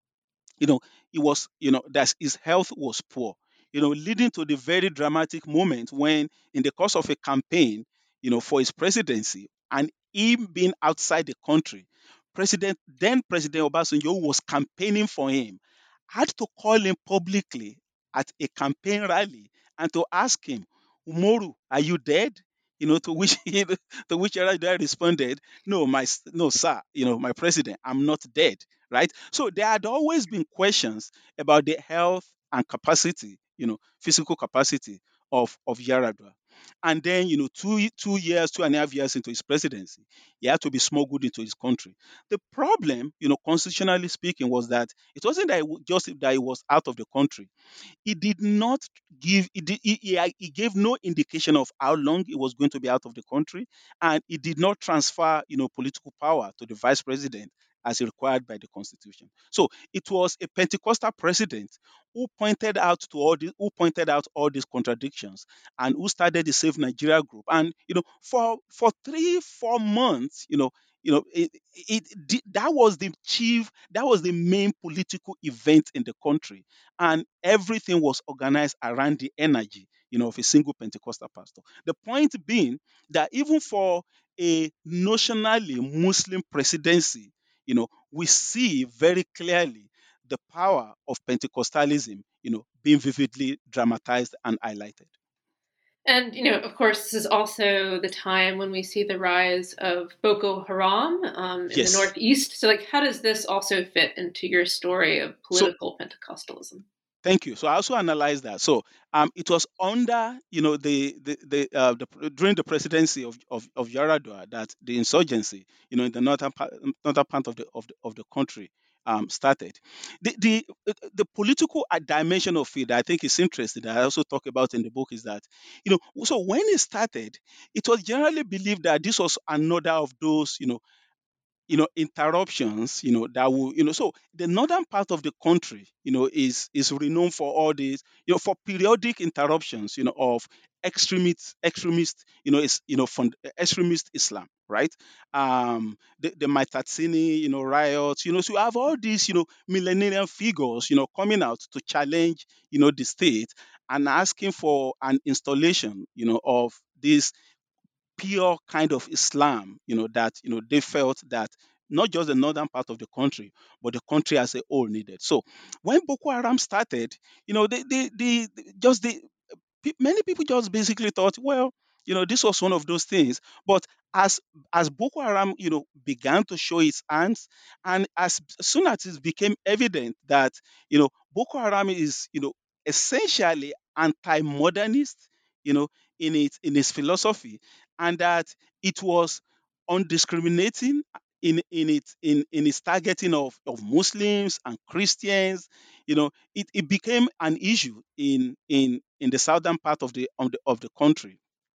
you know, he was, you know, that his health was poor, you know, leading to the very dramatic moment when, in the course of a campaign, you know, for his presidency, and him being outside the country, President, then President Obasanjo was campaigning for him, had to call him publicly at a campaign rally and to ask him, Umoru, are you dead? You know, to which he, to which Yar'Adua responded, "No, my s- no, sir. You know, my president, I'm not dead." Right? So there had always been questions about the health and capacity, you know, physical capacity of of Yaradua. And then, you know, two y- two years, two and a half years into his presidency, he had to be smuggled into his country. The problem, you know, constitutionally speaking, was that it wasn't that he, wa- just that he was out of the country. He did not give he, did, he, he, he gave no indication of how long he was going to be out of the country, and he did not transfer, you know, political power to the vice president as required by the constitution. So it was a Pentecostal president who pointed out to all the, who pointed out all these contradictions, and who started the Save Nigeria group. And you know, for for three four months, you know, you know, it, it, it that was the chief, that was the main political event in the country, and everything was organized around the energy, you know, of a single Pentecostal pastor. The point being that even for a notionally Muslim presidency, you know, we see very clearly the power of Pentecostalism, you know, being vividly dramatized and highlighted. And, you know, of course, this is also the time when we see the rise of Boko Haram um, in the Yes. Northeast. So, like, how does this also fit into your story of So political Pentecostalism? thank you. So I also analyzed that. So um, it was under, you know, the the, the, uh, the during the presidency of, of, of Yaradua that the insurgency, you know, in the northern part, northern part of the of the, of the country um, started. The, the the political uh, dimension of it, I think, is interesting. That I also talk about in the book is that, you know, so when it started, it was generally believed that this was another of those, you know, you know interruptions, you know that will, you know so the northern part of the country, you know is is renowned for all these, you know for periodic interruptions, you know of extremist extremist you know is you know fund, extremist Islam, right? um the, the Maitatsini, you know riots, you know so you have all these, you know millenarian figures, you know coming out to challenge, you know the state, and asking for an installation, you know of this pure kind of Islam, you know, that, you know, they felt that not just the northern part of the country, but the country as a whole needed. So when Boko Haram started, you know, they, they, they just the pe- many people just basically thought, well, you know, this was one of those things. But as as Boko Haram, you know, began to show its hands, and as soon as it became evident that, you know, Boko Haram is, you know, essentially anti-modernist, you know, in its in its philosophy, and that it was undiscriminating in in its in, in its targeting of, of Muslims and Christians. You know, it, it became an issue in in in the southern part of the of the, of the country.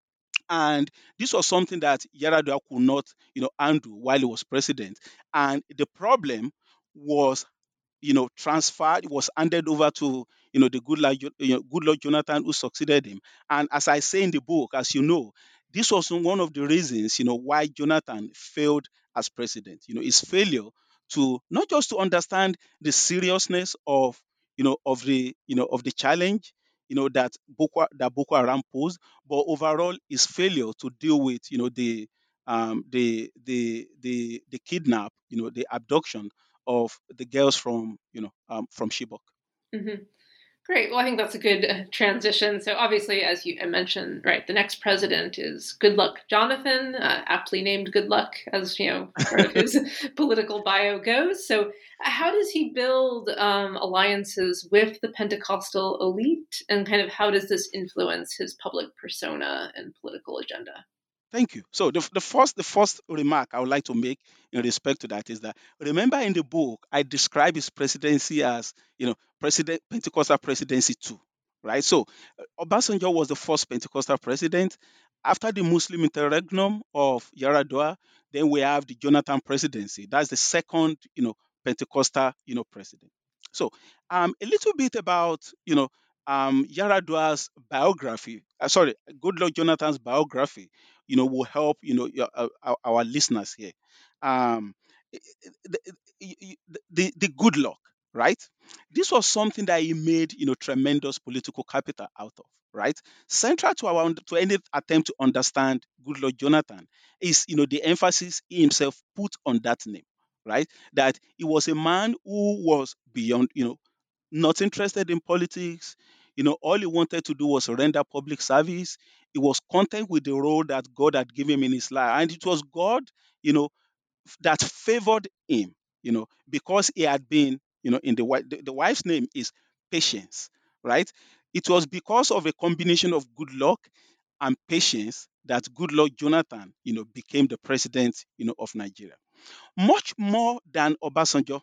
And this was something that Yaradua could not, you know, undo while he was president. And the problem was, you know, transferred, was handed over to, you know, the Goodluck, Jo- you know, Goodluck Jonathan, who succeeded him. And as I say in the book, as you know, this was one of the reasons, you know, why Jonathan failed as president. You know, his failure to not just to understand the seriousness of, you know, of the, you know, of the challenge, you know, that Boko that Boko Haram posed, but overall his failure to deal with, you know, the um, the the the the kidnap, you know, the abduction of the girls from, you know, um, from Chibok. Hmm. Great. Well, I think that's a good uh, transition. So, obviously, as you mentioned, right, the next president is Goodluck Jonathan, uh, aptly named Goodluck, as you know, part of his political bio goes. So, uh, how does he build um, alliances with the Pentecostal elite, and kind of how does this influence his public persona and political agenda? Thank you. So the, the first the first remark I would like to make in respect to that is that, remember, in the book I describe his presidency as, you know, president Pentecostal presidency two, right? So uh, Obasanjo was the first Pentecostal president. After the Muslim interregnum of Yaradua, then we have the Jonathan presidency. That's the second, you know, Pentecostal, you know, president. So um, a little bit about, you know, um, Yaradua's biography. Uh, sorry, Goodluck Jonathan's biography, you know, will help, you know, your, uh, our, our listeners here. Um, the, the, the, the good luck, right? This was something that he made, you know, tremendous political capital out of, right? Central to our to any attempt to understand Goodluck Jonathan is, you know, the emphasis he himself put on that name, right? That he was a man who was beyond, you know, not interested in politics. You know, all he wanted to do was render public service. He was content with the role that God had given him in his life. And it was God, you know, that favored him, you know, because he had been, you know, in the wife, the, the wife's name is Patience, right? It was because of a combination of good luck and patience that Goodluck Jonathan, you know, became the president, you know, of Nigeria. Much more than Obasanjo,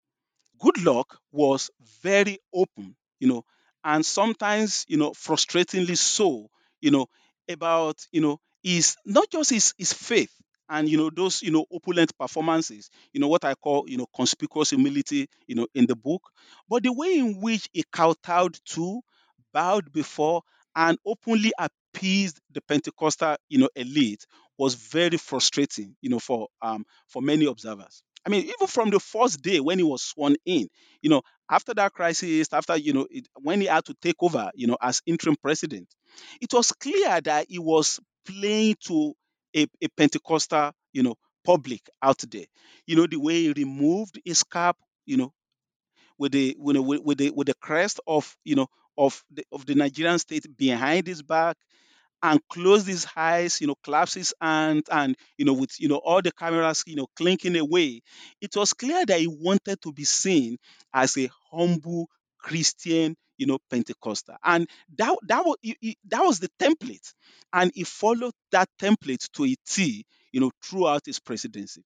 Good Luck was very open, you know, and sometimes, you know, frustratingly so, you know, about, you know, his not just his, his faith and, you know, those, you know, opulent performances, you know, what I call, you know, conspicuous humility, you know, in the book, but the way in which he kowtowed to, bowed before, and openly appeased the Pentecostal, you know, elite was very frustrating, you know, for um for many observers. I mean, even from the first day when he was sworn in, you know, after that crisis, after, you know, it, when he had to take over, you know, as interim president, it was clear that he was playing to a, a Pentecostal, you know, public out there. You know, the way he removed his cap, you know, with the, you know, with, with the with the crest of, you know, of the of the Nigerian state behind his back, and closed his eyes, you know, claps his hands, and, you know, with, you know, all the cameras, you know, clinking away. It was clear that he wanted to be seen as a humble Christian, you know, Pentecostal, and that that was he- he- that was the template, and he followed that template to a T, you know, throughout his presidency.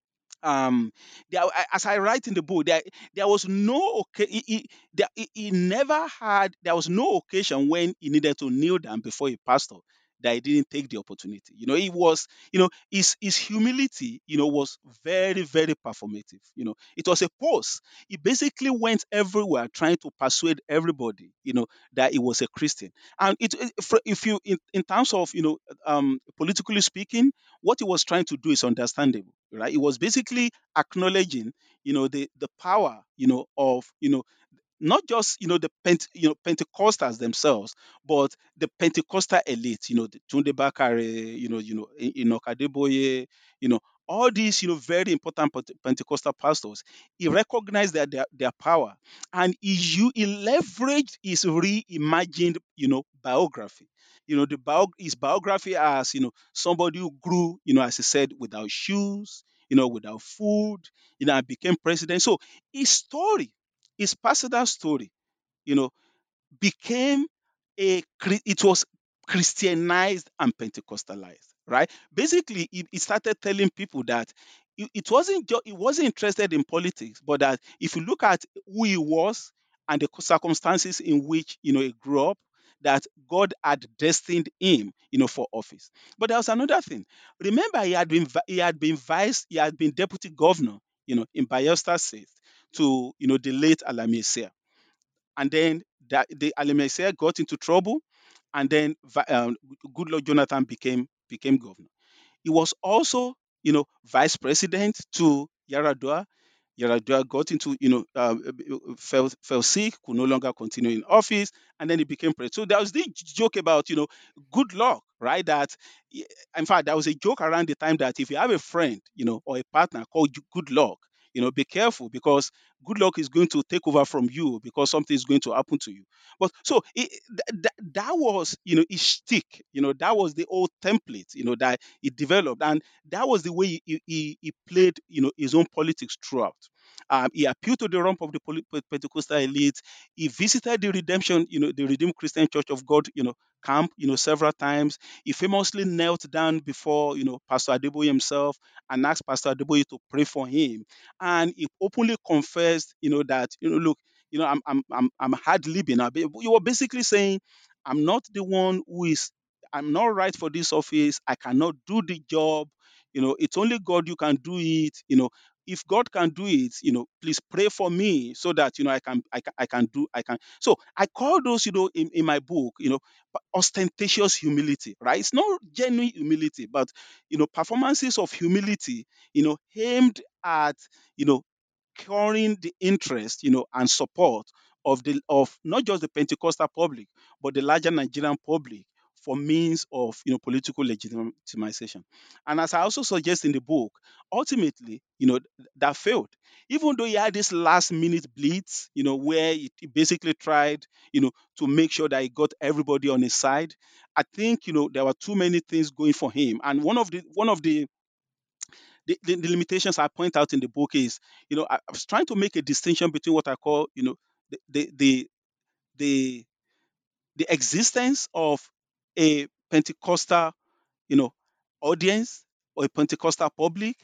Um there, as I write in the book, there there was no occa- he, he, there, he, he never had there was no occasion when he needed to kneel down before a pastor that he didn't take the opportunity. You know, he was, you know, his his humility, you know, was very, very performative. You know, it was a pose. He basically went everywhere trying to persuade everybody, you know, that he was a Christian. And it, it- for- if you in, in terms of, you know, um politically speaking, what he was trying to do is understandable, right? He was basically acknowledging, you know, the the power, you know, of, you know, not just, you know, the Pent, you know, Pentecostals themselves, but the Pentecostal elite, you know, the Tunde Bakare, you know, you know, E- Enoch Adeboye, you know, all these, you know, very important Pente- Pentecostal pastors. He recognized that their, their power, and he, u- he leveraged his reimagined, you know, biography. You know, the bio, his biography as, you know, somebody who grew, you know, as he said, without shoes, you know, without food, you know, and became president. So his story, his personal story, you know, became a cre- it was Christianized and Pentecostalized, right? Basically, he, he started telling people that it, it wasn't just he wasn't interested in politics, but that if you look at who he was and the circumstances in which you know he grew up, that God had destined him, you know, for office. But there was another thing. Remember, he had been vi- he had been vice, he had been deputy governor, you know, in Bayelsa State to you know the late Alami Seah. And then that the Alimese got into trouble, and then Vi- um, Goodluck Jonathan became became governor. He was also, you know, vice president to Yaradua. Yaradua got into, you know, uh, fell, fell sick, could no longer continue in office, and then he became president. So there was this joke about, you know, good luck, right? That, in fact, there was a joke around the time that if you have a friend, you know, or a partner called you good luck, you know, be careful because good luck is going to take over from you because something is going to happen to you. But so it, th- th- that was, you know, his shtick. You know, that was the old template, you know, that he developed, and that was the way he, he, he played, you know, his own politics throughout. Um, he appealed to the rump of the poly- Pentecostal elite. He visited the redemption, you know, the Redeemed Christian Church of God, you know, camp, you know, several times. He famously knelt down before, you know, Pastor Adeboye himself and asked Pastor Adeboye to pray for him. And he openly confessed, you know, that, you know, look, you know, I'm I'm I'm I'm hard living. You were basically saying, I'm not the one who is I'm not right for this office. I cannot do the job. You know, it's only God you can do it. You know, if God can do it, you know, please pray for me so that you know I can I can I can do I can. So I call those, you know, in, in my book, you know, ostentatious humility, right? It's not genuine humility, but you know, performances of humility, you know, aimed at you know curing the interest, you know, and support of the of not just the Pentecostal public, but the larger Nigerian public for means of you know political legitimization. And as I also suggest in the book, ultimately, you know, th- that failed. Even though he had this last minute blitz, you know, where he he basically tried, you know, to make sure that he got everybody on his side. I think, you know, there were too many things going for him. And one of the one of the the, the, the limitations I point out in the book is, you know, I, I was trying to make a distinction between what I call, you know, the the the the, the existence of a Pentecostal, you know, audience or a Pentecostal public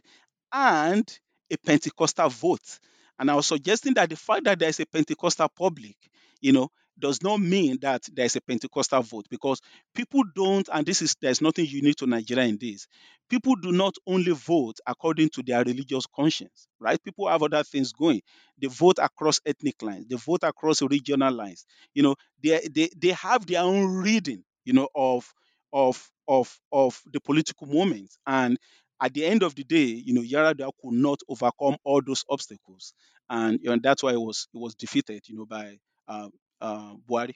and a Pentecostal vote. And I was suggesting that the fact that there's a Pentecostal public, you know, does not mean that there's a Pentecostal vote because people don't, and this is there's nothing unique to Nigeria in this. People do not only vote according to their religious conscience, right? People have other things going. They vote across ethnic lines, they vote across regional lines. You know, they they, they have their own reading, you know, of of of of the political moment. And at the end of the day, you know, Yaradua could not overcome all those obstacles, and, you know, that's why it was it was defeated, you know, by uh, uh, Buhari.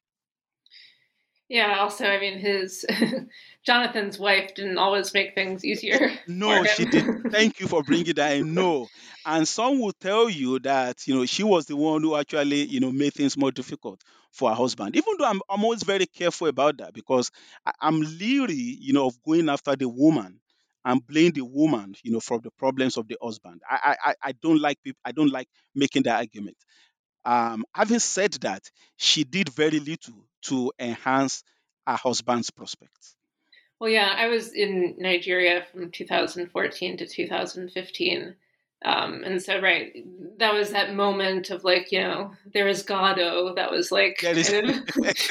Yeah, also, I mean, his Jonathan's wife didn't always make things Eh, easier for No, she did. him. Thank you for bringing that. I know, and some will tell you that you know she was the one who actually you know made things more difficult for her husband. Even though I'm I'm always very careful about that because I, I'm leery, you know, of going after the woman and blame the woman, you know, for the problems of the husband. I I I I don't like people. I don't like making that argument. Um, having said that, she did very little to enhance her husband's prospects. Well, yeah, I was in Nigeria from two thousand fourteen to two thousand fifteen. Um, and so, right, that was that moment of like, you know, there is Godot. That was like There is kind of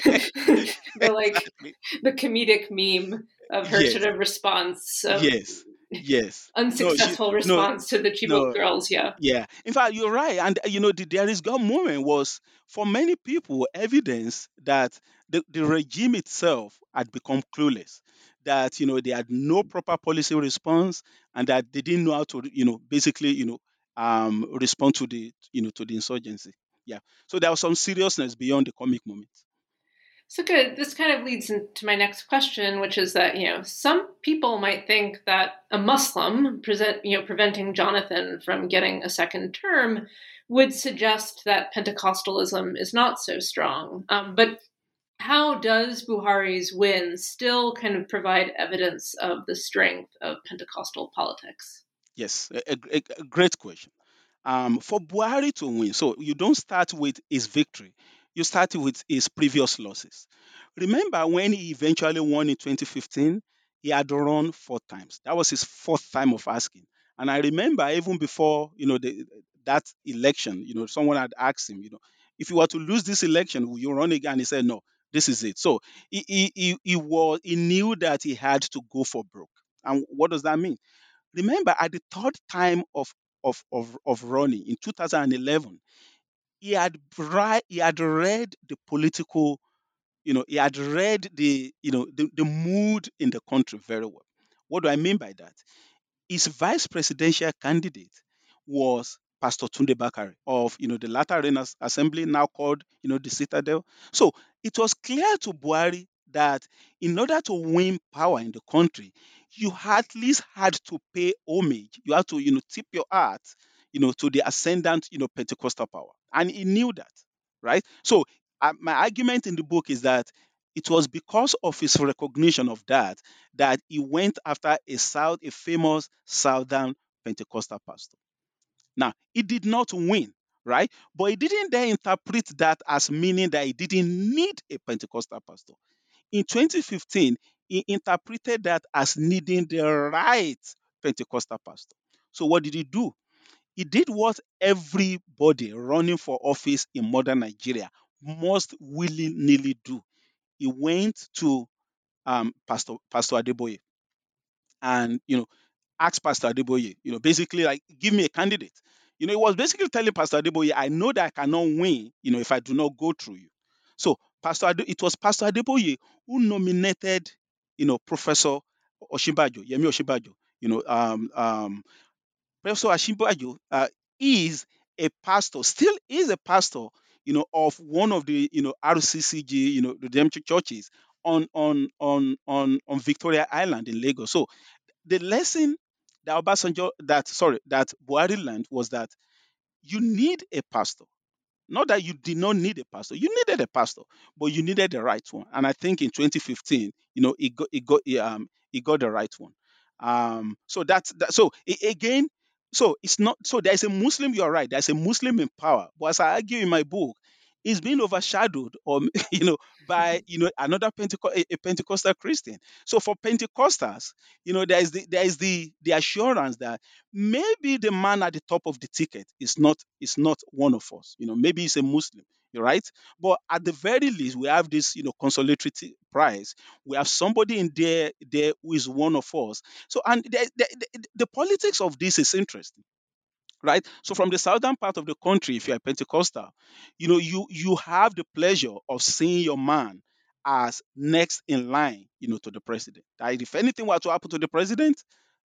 the like exactly. the comedic meme of her sort Yes, of response of yes, yes. No, she unsuccessful no response to the Chibok no. girls. Yeah. Yeah. In fact, you're right. And uh, you know, the there is God moment was for many people evidence that the, the regime itself had become clueless. That you know they had no proper policy response, and that they didn't know how to you know basically you know um respond to the you know to the insurgency. Yeah. So there was some seriousness beyond the comic moment. So good. This kind of leads into my next question, which is that, you know, some people might think that a Muslim present, you know, preventing Jonathan from getting a second term would suggest that Pentecostalism is not so strong. Um, but how does Buhari's win still kind of provide evidence of the strength of Pentecostal politics? Yes, a, a- a great question. Um, for Buhari to win, so you don't start with his victory, you start with his previous losses. Remember when he eventually won in twenty fifteen, he had run four times. That was his fourth time of asking. And I remember even before, you know, the, that election, you know, someone had asked him, you know, if you were to lose this election, will you run again? He said, no, this is it. So he, he, he, he was, he knew that he had to go for broke. And what does that mean? Remember, at the third time of, of, of, of running in two thousand eleven, he had, bri- he had read the political, you know, he had read the, you know, the, the mood in the country very well. What do I mean by that? His vice presidential candidate was Pastor Tunde Bakari of, you know, the Latter Rain As- Assembly, now called, you know, the Citadel. So it was clear to Buhari that in order to win power in the country, you at least had to pay homage. You had to, you know, tip your hat, you know, to the ascendant, you know, Pentecostal power, and he knew that, right? So uh, my argument in the book is that it was because of his recognition of that that he went after a South, a famous Southern Pentecostal pastor. Now, he did not win, right? But he didn't then interpret that as meaning that he didn't need a Pentecostal pastor. In twenty fifteen, he interpreted that as needing the right Pentecostal pastor. So what did he do? He did what everybody running for office in modern Nigeria must willy-nilly do. He went to um, Pastor Pastor Adeboye and, you know, asked Pastor Adeboye, you know, basically like, give me a candidate. You know, he was basically telling Pastor Adeboye, I know that I cannot win, you know, if I do not go through you. So Pastor Ade- it was Pastor Adeboye who nominated, you know, Professor Oshibajo, Yemi Oshibajo, you know, um, um, Professor Oshibajo uh, is a pastor, still is a pastor, you know, of one of the, you know, R C C G, you know, redemption churches on on on on on Victoria Island in Lagos. So the lesson that Obasanjo, that sorry, that Buhari learned was that you need a pastor. Not that you did not need a pastor, you needed a pastor, but you needed the right one. And I think in twenty fifteen, you know, it got it got it, um it got the right one. Um, so that's that. So a- again, so it's not so there's a Muslim. You're right. There's a Muslim in power, but as I argue in my book, it's being overshadowed, or you know, by you know another Penteco- a, a Pentecostal Christian. So for Pentecostals, you know, there is the there is the the assurance that maybe the man at the top of the ticket is not is not one of us. You know, maybe he's a Muslim. You're right, but at the very least, we have this, you know, consolatory t- prize. We have somebody in there there who is one of us. So, and the, the, the, the politics of this is interesting, right? So from the southern part of the country, if you're a Pentecostal, you know, you you have the pleasure of seeing your man as next in line, you know, to the president. That if anything were to happen to the president,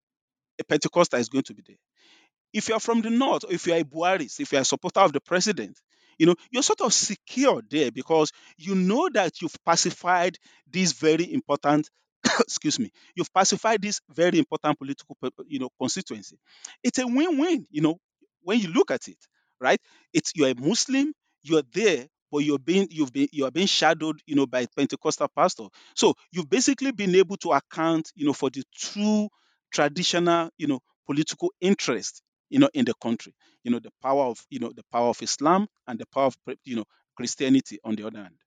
a Pentecostal is going to be there. If you're from the north, or if you're a Buaris, if you're a supporter of the president, you know, you're sort of secure there because you know that you've pacified this very important, excuse me, you've pacified this very important political, you know, constituency. It's a win-win, you know, when you look at it, right? It's you're a Muslim, you're there, but you're being you've been you are being shadowed, you know, by a Pentecostal pastor. So you've basically been able to account, you know, for the true traditional, you know, political interest, you know, in the country. You know, the power of, you know, the power of Islam and the power of, you know, Christianity on the other hand.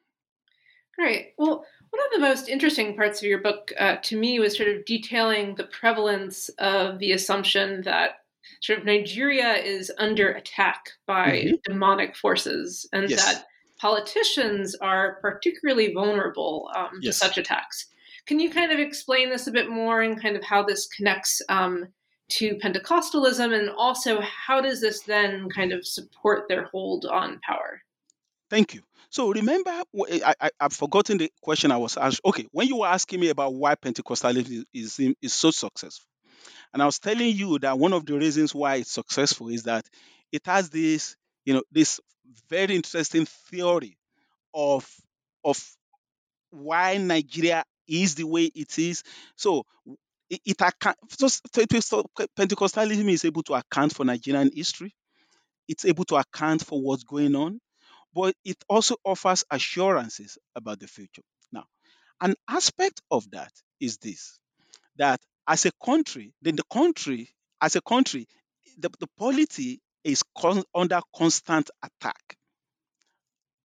Great. Well, one of the most interesting parts of your book uh, to me was sort of detailing the prevalence of the assumption that sort of Nigeria is under attack by Hmm. demonic forces and Yes. that politicians are particularly vulnerable um, to Yes. such attacks. Can you kind of explain this a bit more and kind of how this connects um, to Pentecostalism, and also how does this then kind of support their hold on power? Thank you. So remember, wh- I, I, I've forgotten the question I was asked. Okay, when you were asking me about why Pentecostalism is, is, is so successful, and I was telling you that one of the reasons why it's successful is that it has this, you know, this very interesting theory of of why Nigeria is the way it is. So it, it account, so so Pentecostalism is able to account for Nigerian history. It's able to account for what's going on, but it also offers assurances about the future. Now, an aspect of that is this: that as a country, then the country, as a country, the, the polity is con- under constant attack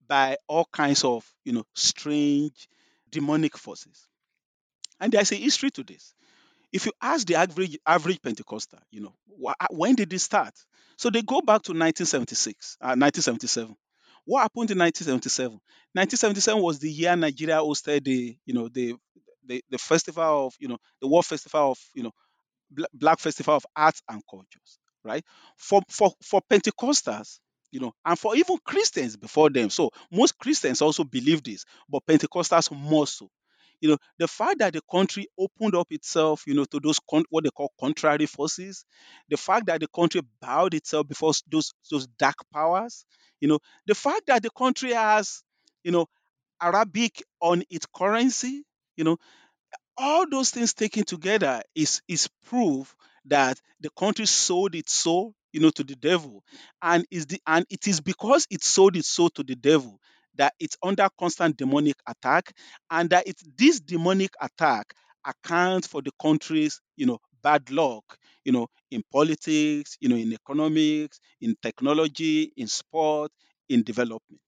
by all kinds of, you know, strange demonic forces. And there's a history to this. If you ask the average average Pentecostal, you know, wh- when did it start? So they go back to nineteen seventy-six, uh, nineteen seventy-seven. What happened in nineteen seventy-seven? nineteen seventy-seven was the year Nigeria hosted the, you know, the the, the festival of, you know, the World Festival of, you know, Bla- Black Festival of Arts and Cultures, right? For for for Pentecostals, you know, and for even Christians before them. So most Christians also believe this, but Pentecostals more so. You know, the fact that the country opened up itself, you know, to those con- what they call contrary forces, the fact that the country bowed itself before s- those those dark powers, you know, the fact that the country has, you know, Arabic on its currency, you know, all those things taken together is is proof that the country sold its soul, you know, to the devil, and is the and it is because it sold its soul to the devil that it's under constant demonic attack, and that it's this demonic attack accounts for the country's, you know, bad luck, you know, in politics, you know, in economics, in technology, in sport, in development.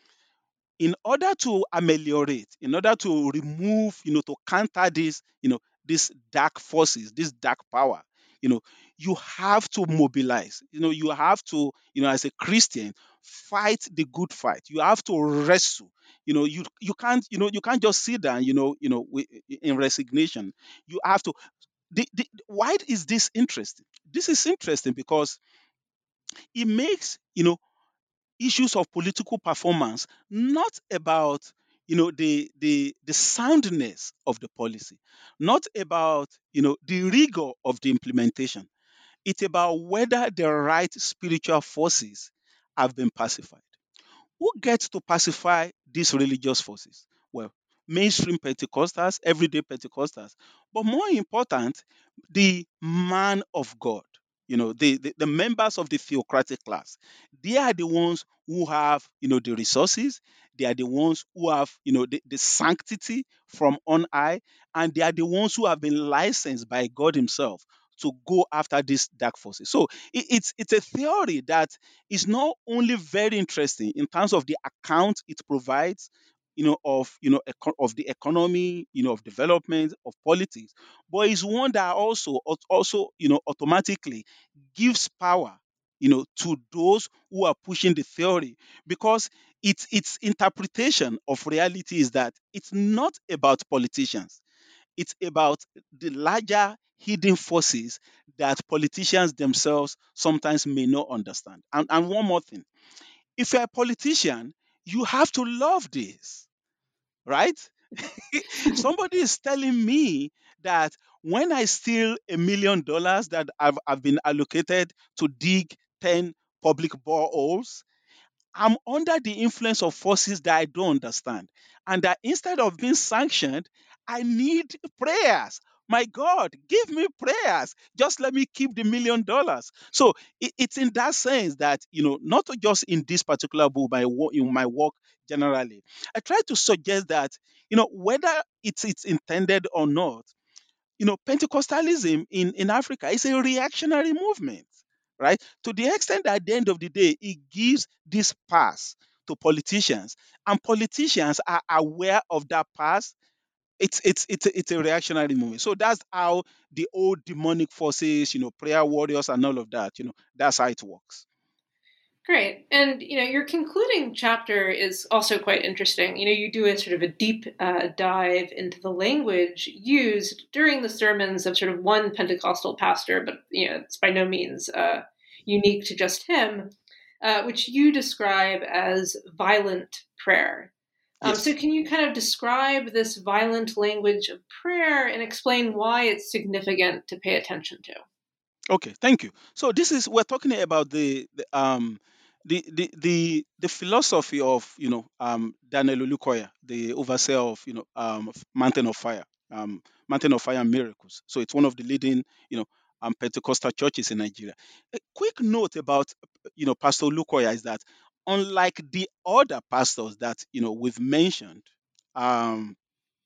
In order to ameliorate, in order to remove, you know, to counter this, you know, these dark forces, this dark power, you know, you have to mobilize. You know, you have to, you know, as a Christian, fight the good fight. You have to wrestle. You know, you you can't, you know, you can't just sit down, you know, you know, wi- in resignation. You have to. The, the, why is this interesting? This is interesting because it makes, you know, issues of political performance not about, you know, the the the soundness of the policy, not about, you know, the rigor of the implementation. It's about whether the right spiritual forces have been pacified. Who gets to pacify these religious forces? Well, mainstream Pentecostals, everyday Pentecostals, but more important, the man of God. You know, the, the, the members of the theocratic class. They are the ones who have, you know, the resources. They are the ones who have, you know, the, the sanctity from on high, and they are the ones who have been licensed by God Himself to go after these dark forces. So it- it's it's a theory that is not only very interesting in terms of the account it provides, you know, of, you know, eco- of the economy, you know, of development, of politics, but it's one that also aut- also, you know, automatically gives power, you know, to those who are pushing the theory, because its its interpretation of reality is that it's not about politicians. It's about the larger hidden forces that politicians themselves sometimes may not understand. And, and one more thing, if you're a politician, you have to love this, right? Somebody is telling me that when I steal a million dollars that I've, I've been allocated to dig ten public boreholes, I'm under the influence of forces that I don't understand. And that instead of being sanctioned, I need prayers. My God, give me prayers. Just let me keep the million dollars. So it- it's in that sense that, you know, not just in this particular book, my wo- in my work generally, I try to suggest that, you know, whether it's it's intended or not, you know, Pentecostalism in, in Africa is a reactionary movement, right? To the extent that at the end of the day, it gives this pass to politicians, and politicians are aware of that pass. It's it's it's a, it's a reactionary movement. So that's how the old demonic forces, you know, prayer warriors and all of that, you know, that's how it works. Great. And, you know, your concluding chapter is also quite interesting. You know, you do a sort of a deep uh, dive into the language used during the sermons of sort of one Pentecostal pastor, but, you know, it's by no means uh, unique to just him, uh, which you describe as violent prayer. Um, so, Yes. can you kind of describe this violent language of prayer and explain why it's significant to pay attention to? Okay, thank you. So this is we're talking about the, the um the, the the the philosophy of, you know, um Daniel Olukoya, the overseer of, you know, um of Mountain of Fire, um Mountain of Fire and Miracles. So it's one of the leading, you know, um Pentecostal churches in Nigeria. A quick note about, you know, Pastor Olukoya is that unlike the other pastors that, you know, we've mentioned, um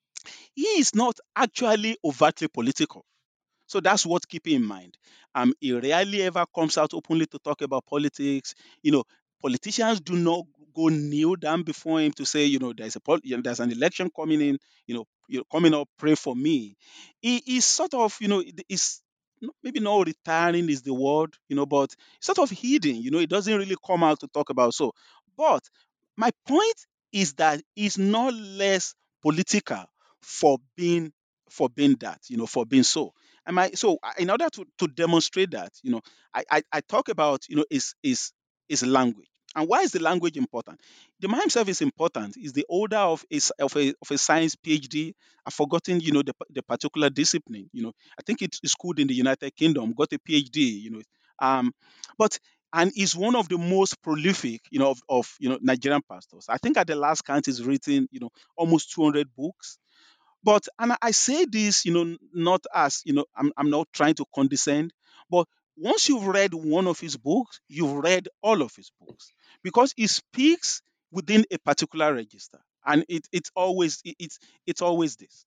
he is not actually overtly political. So that's what keeping in mind. Um, he rarely ever comes out openly to talk about politics. You know, politicians do not go kneel down before him to say, you know, there's a pol- you know, there's an election coming in, you know, you know, coming up, pray for me. He is sort of, you know, it- it's n- maybe not retiring is the word, you know, but sort of hidden. You know, it doesn't really come out to talk about. So, but my point is that it's not less political for being for being that, you know, for being so. Am I so I- in order to, to demonstrate that, you know, I, I, I talk about, you know, is is is language. And why is the language important? The man himself is important. He's the holder of a, s- of a, of a science PhD. I've forgotten, you know, the, the particular discipline. You know, I think it's schooled in the United Kingdom, got a PhD, you know. Um, but and is one of the most prolific, you know, of, of you know Nigerian pastors. I think at the last count, he's written, you know, almost two hundred books. But and I I say this, you know, n- not as you know, I'm I'm not trying to condescend, but once you've read one of his books, you've read all of his books because he speaks within a particular register, and it it's always it- it's it's always this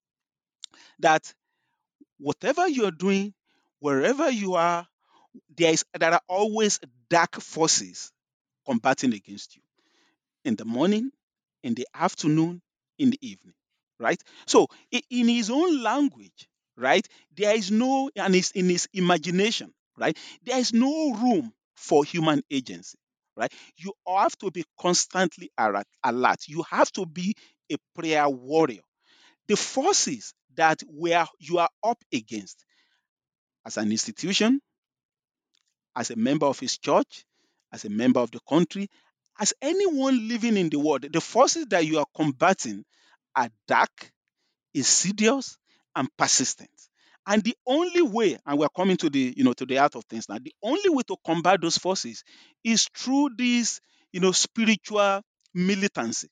that whatever you're doing, wherever you are, there is there are always dark forces combating against you in the morning, in the afternoon, in the evening, right? So i- in his own language, right, there is no, and it's in his imagination, right, there is no room for human agency, right? You have to be constantly alert. alert. You have to be a prayer warrior. The forces that where you are up against as an institution, as a member of his church, as a member of the country, as anyone living in the world, the forces that you are combating are dark, insidious, and persistent. And the only way, and we're coming to the, you know, to the heart of things now, the only way to combat those forces is through this, you know, spiritual militancy,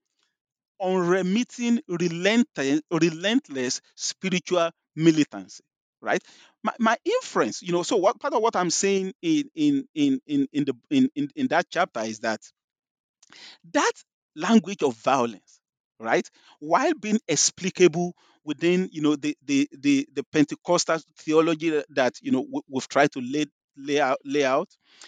unremitting, relentless, relentless spiritual militancy, right? My, my inference, you know, so what part of what I'm saying in in in in in the in, in in that chapter is that that language of violence, right, while being explicable within, you know, the the the, the Pentecostal theology that, that, you know, we, we've tried to lay lay out, lay out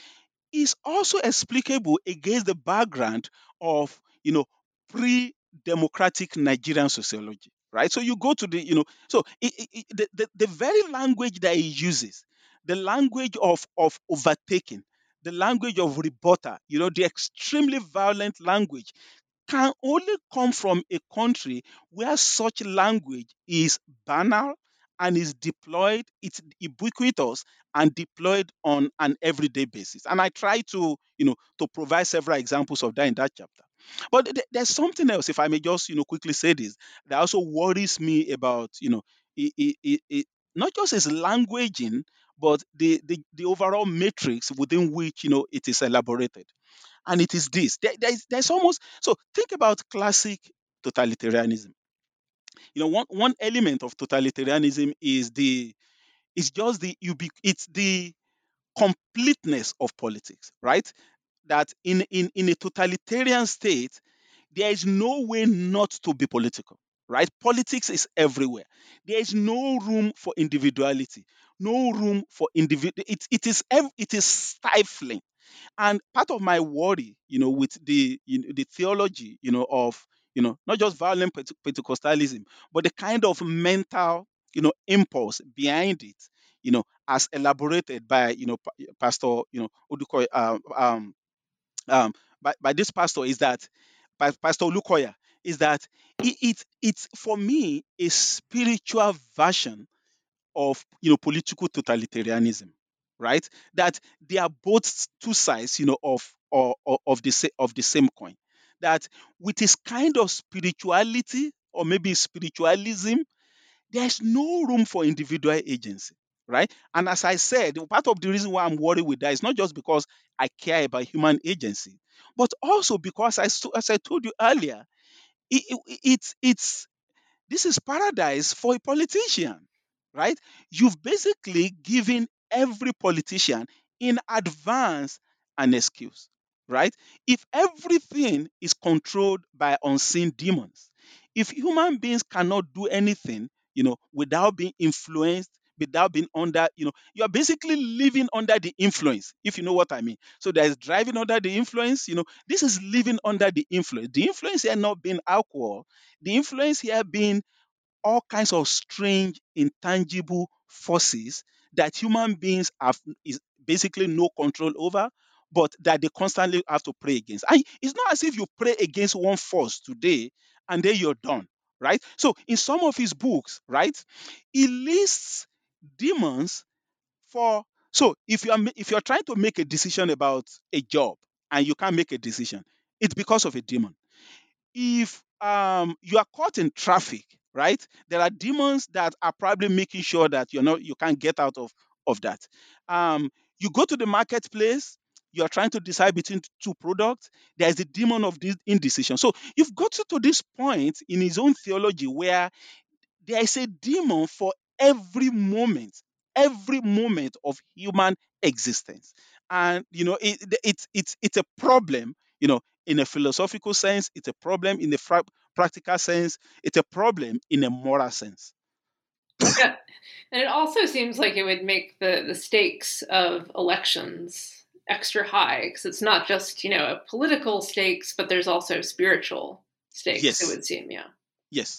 is also explicable against the background of, you know, pre-democratic Nigerian sociology, right? So you go to the, you know, so it, it, it- the, the the very language that he uses, the language of of overtaking, the language of rebuttal, you know, the extremely violent language can only come from a country where such language is banal and is deployed, it's ubiquitous and deployed on an everyday basis. And I try to, you know, to provide several examples of that in that chapter. But th- there's something else, if I may just, you know, quickly say this, that also worries me about, you know, it, it, it, it- not just his languaging, but the, the the overall matrix within which, you know, it is elaborated, and it is this. There, there's, there's almost so think about classic totalitarianism. You know, one one element of totalitarianism is the is just the ubiqu- it's the completeness of politics, right? That in in in a totalitarian state, there is no way not to be political, right? Politics is everywhere. There is no room for individuality, no room for individual. It, it is ev- it is stifling. And part of my worry, you know, with the you know, the theology, you know, of, you know, not just violent Pente- Pentecostalism, but the kind of mental, you know, impulse behind it, you know, as elaborated by, you know, Pa- Pastor, you know, Odukoya, um, um, um, by, by this pastor is that, by Pastor Lukoya, is that it, it it's for me a spiritual version of, you know, political totalitarianism, right? That they are both two sides, you know, of or, or- of the sa- of the same coin. That with this kind of spirituality or maybe spiritualism, there's no room for individual agency, right? And as I said, part of the reason why I'm worried with that is not just because I care about human agency, but also because, I, sto- as I told you earlier, it, it, it's it's this is paradise for a politician, right? You've basically given every politician in advance an excuse, right? If everything is controlled by unseen demons, if human beings cannot do anything, you know, without being influenced without being under, you know, you're basically living under the influence, if you know what I mean. So there's driving under the influence, you know, this is living under the influence. The influence here not being alcohol, the influence here being all kinds of strange, intangible forces that human beings have is basically no control over, but that they constantly have to pray against. And it's not as if you pray against one force today and then you're done, right? So in some of his books, right, he lists demons for. So if you are ma- if you're trying to make a decision about a job and you can't make a decision, it's because of a demon. If um you are caught in traffic, right, there are demons that are probably making sure that you're not you can't get out of of that. um you go to the marketplace, you're trying to decide between two products, there's the demon of this indecision. So you've got to, to this point in his own theology where there is a demon for every moment, every moment of human existence. And you know, it, it's it's it's a problem. You know, in a philosophical sense, it's a problem. In a fra- practical sense, it's a problem. In a moral sense. Yeah. And it also seems like it would make the, the stakes of elections extra high because it's not just, you know, a political stakes, but there's also spiritual stakes, it Yes, would seem, yeah. yes.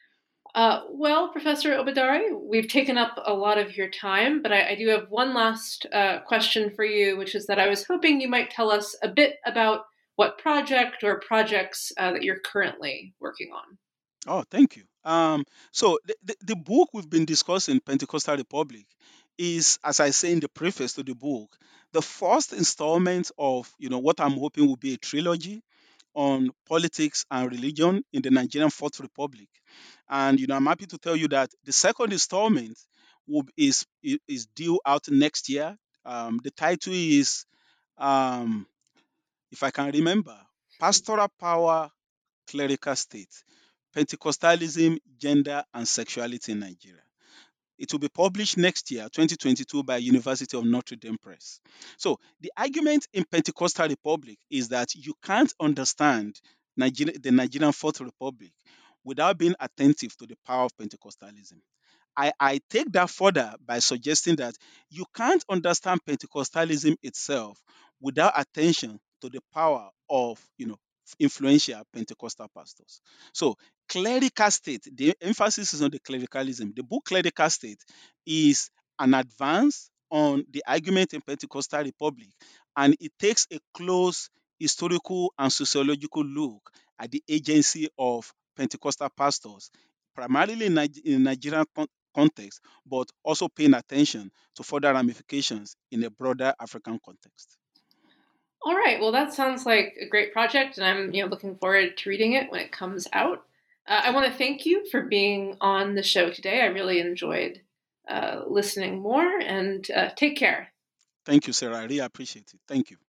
Uh, well, Professor Obadari, we've taken up a lot of your time, but I, I do have one last uh, question for you, which is that I was hoping you might tell us a bit about what project or projects uh, that you're currently working on. Oh, thank you. Um, so the, the, the book we've been discussing, Pentecostal Republic, is, as I say in the preface to the book, the first installment of you know what I'm hoping will be a trilogy on politics and religion in the Nigerian Fourth Republic. And you know, I'm happy to tell you that the second installment will, is is due out next year. Um, the title is, um, if I can remember, Pastoral Power, Clerical State, Pentecostalism, Gender and Sexuality in Nigeria. It will be published next year, twenty twenty-two, by University of Notre Dame Press. So the argument in Pentecostal Republic is that you can't understand Nigeria, the Nigerian Fourth Republic without being attentive to the power of Pentecostalism. I, I take that further by suggesting that you can't understand Pentecostalism itself without attention to the power of, you know, influential Pentecostal pastors. So, clerical state, the emphasis is on the clericalism. The book Clerical State is an advance on the argument in Pentecostal Republic, and it takes a close historical and sociological look at the agency of Pentecostal pastors, primarily in, Nig- in Nigerian con- context, but also paying attention to further ramifications in a broader African context. All right. Well, that sounds like a great project, and I'm you know looking forward to reading it when it comes out. Uh, I want to thank you for being on the show today. I really enjoyed uh, listening more, and uh, take care. Thank you, Sarah. I really appreciate it. Thank you.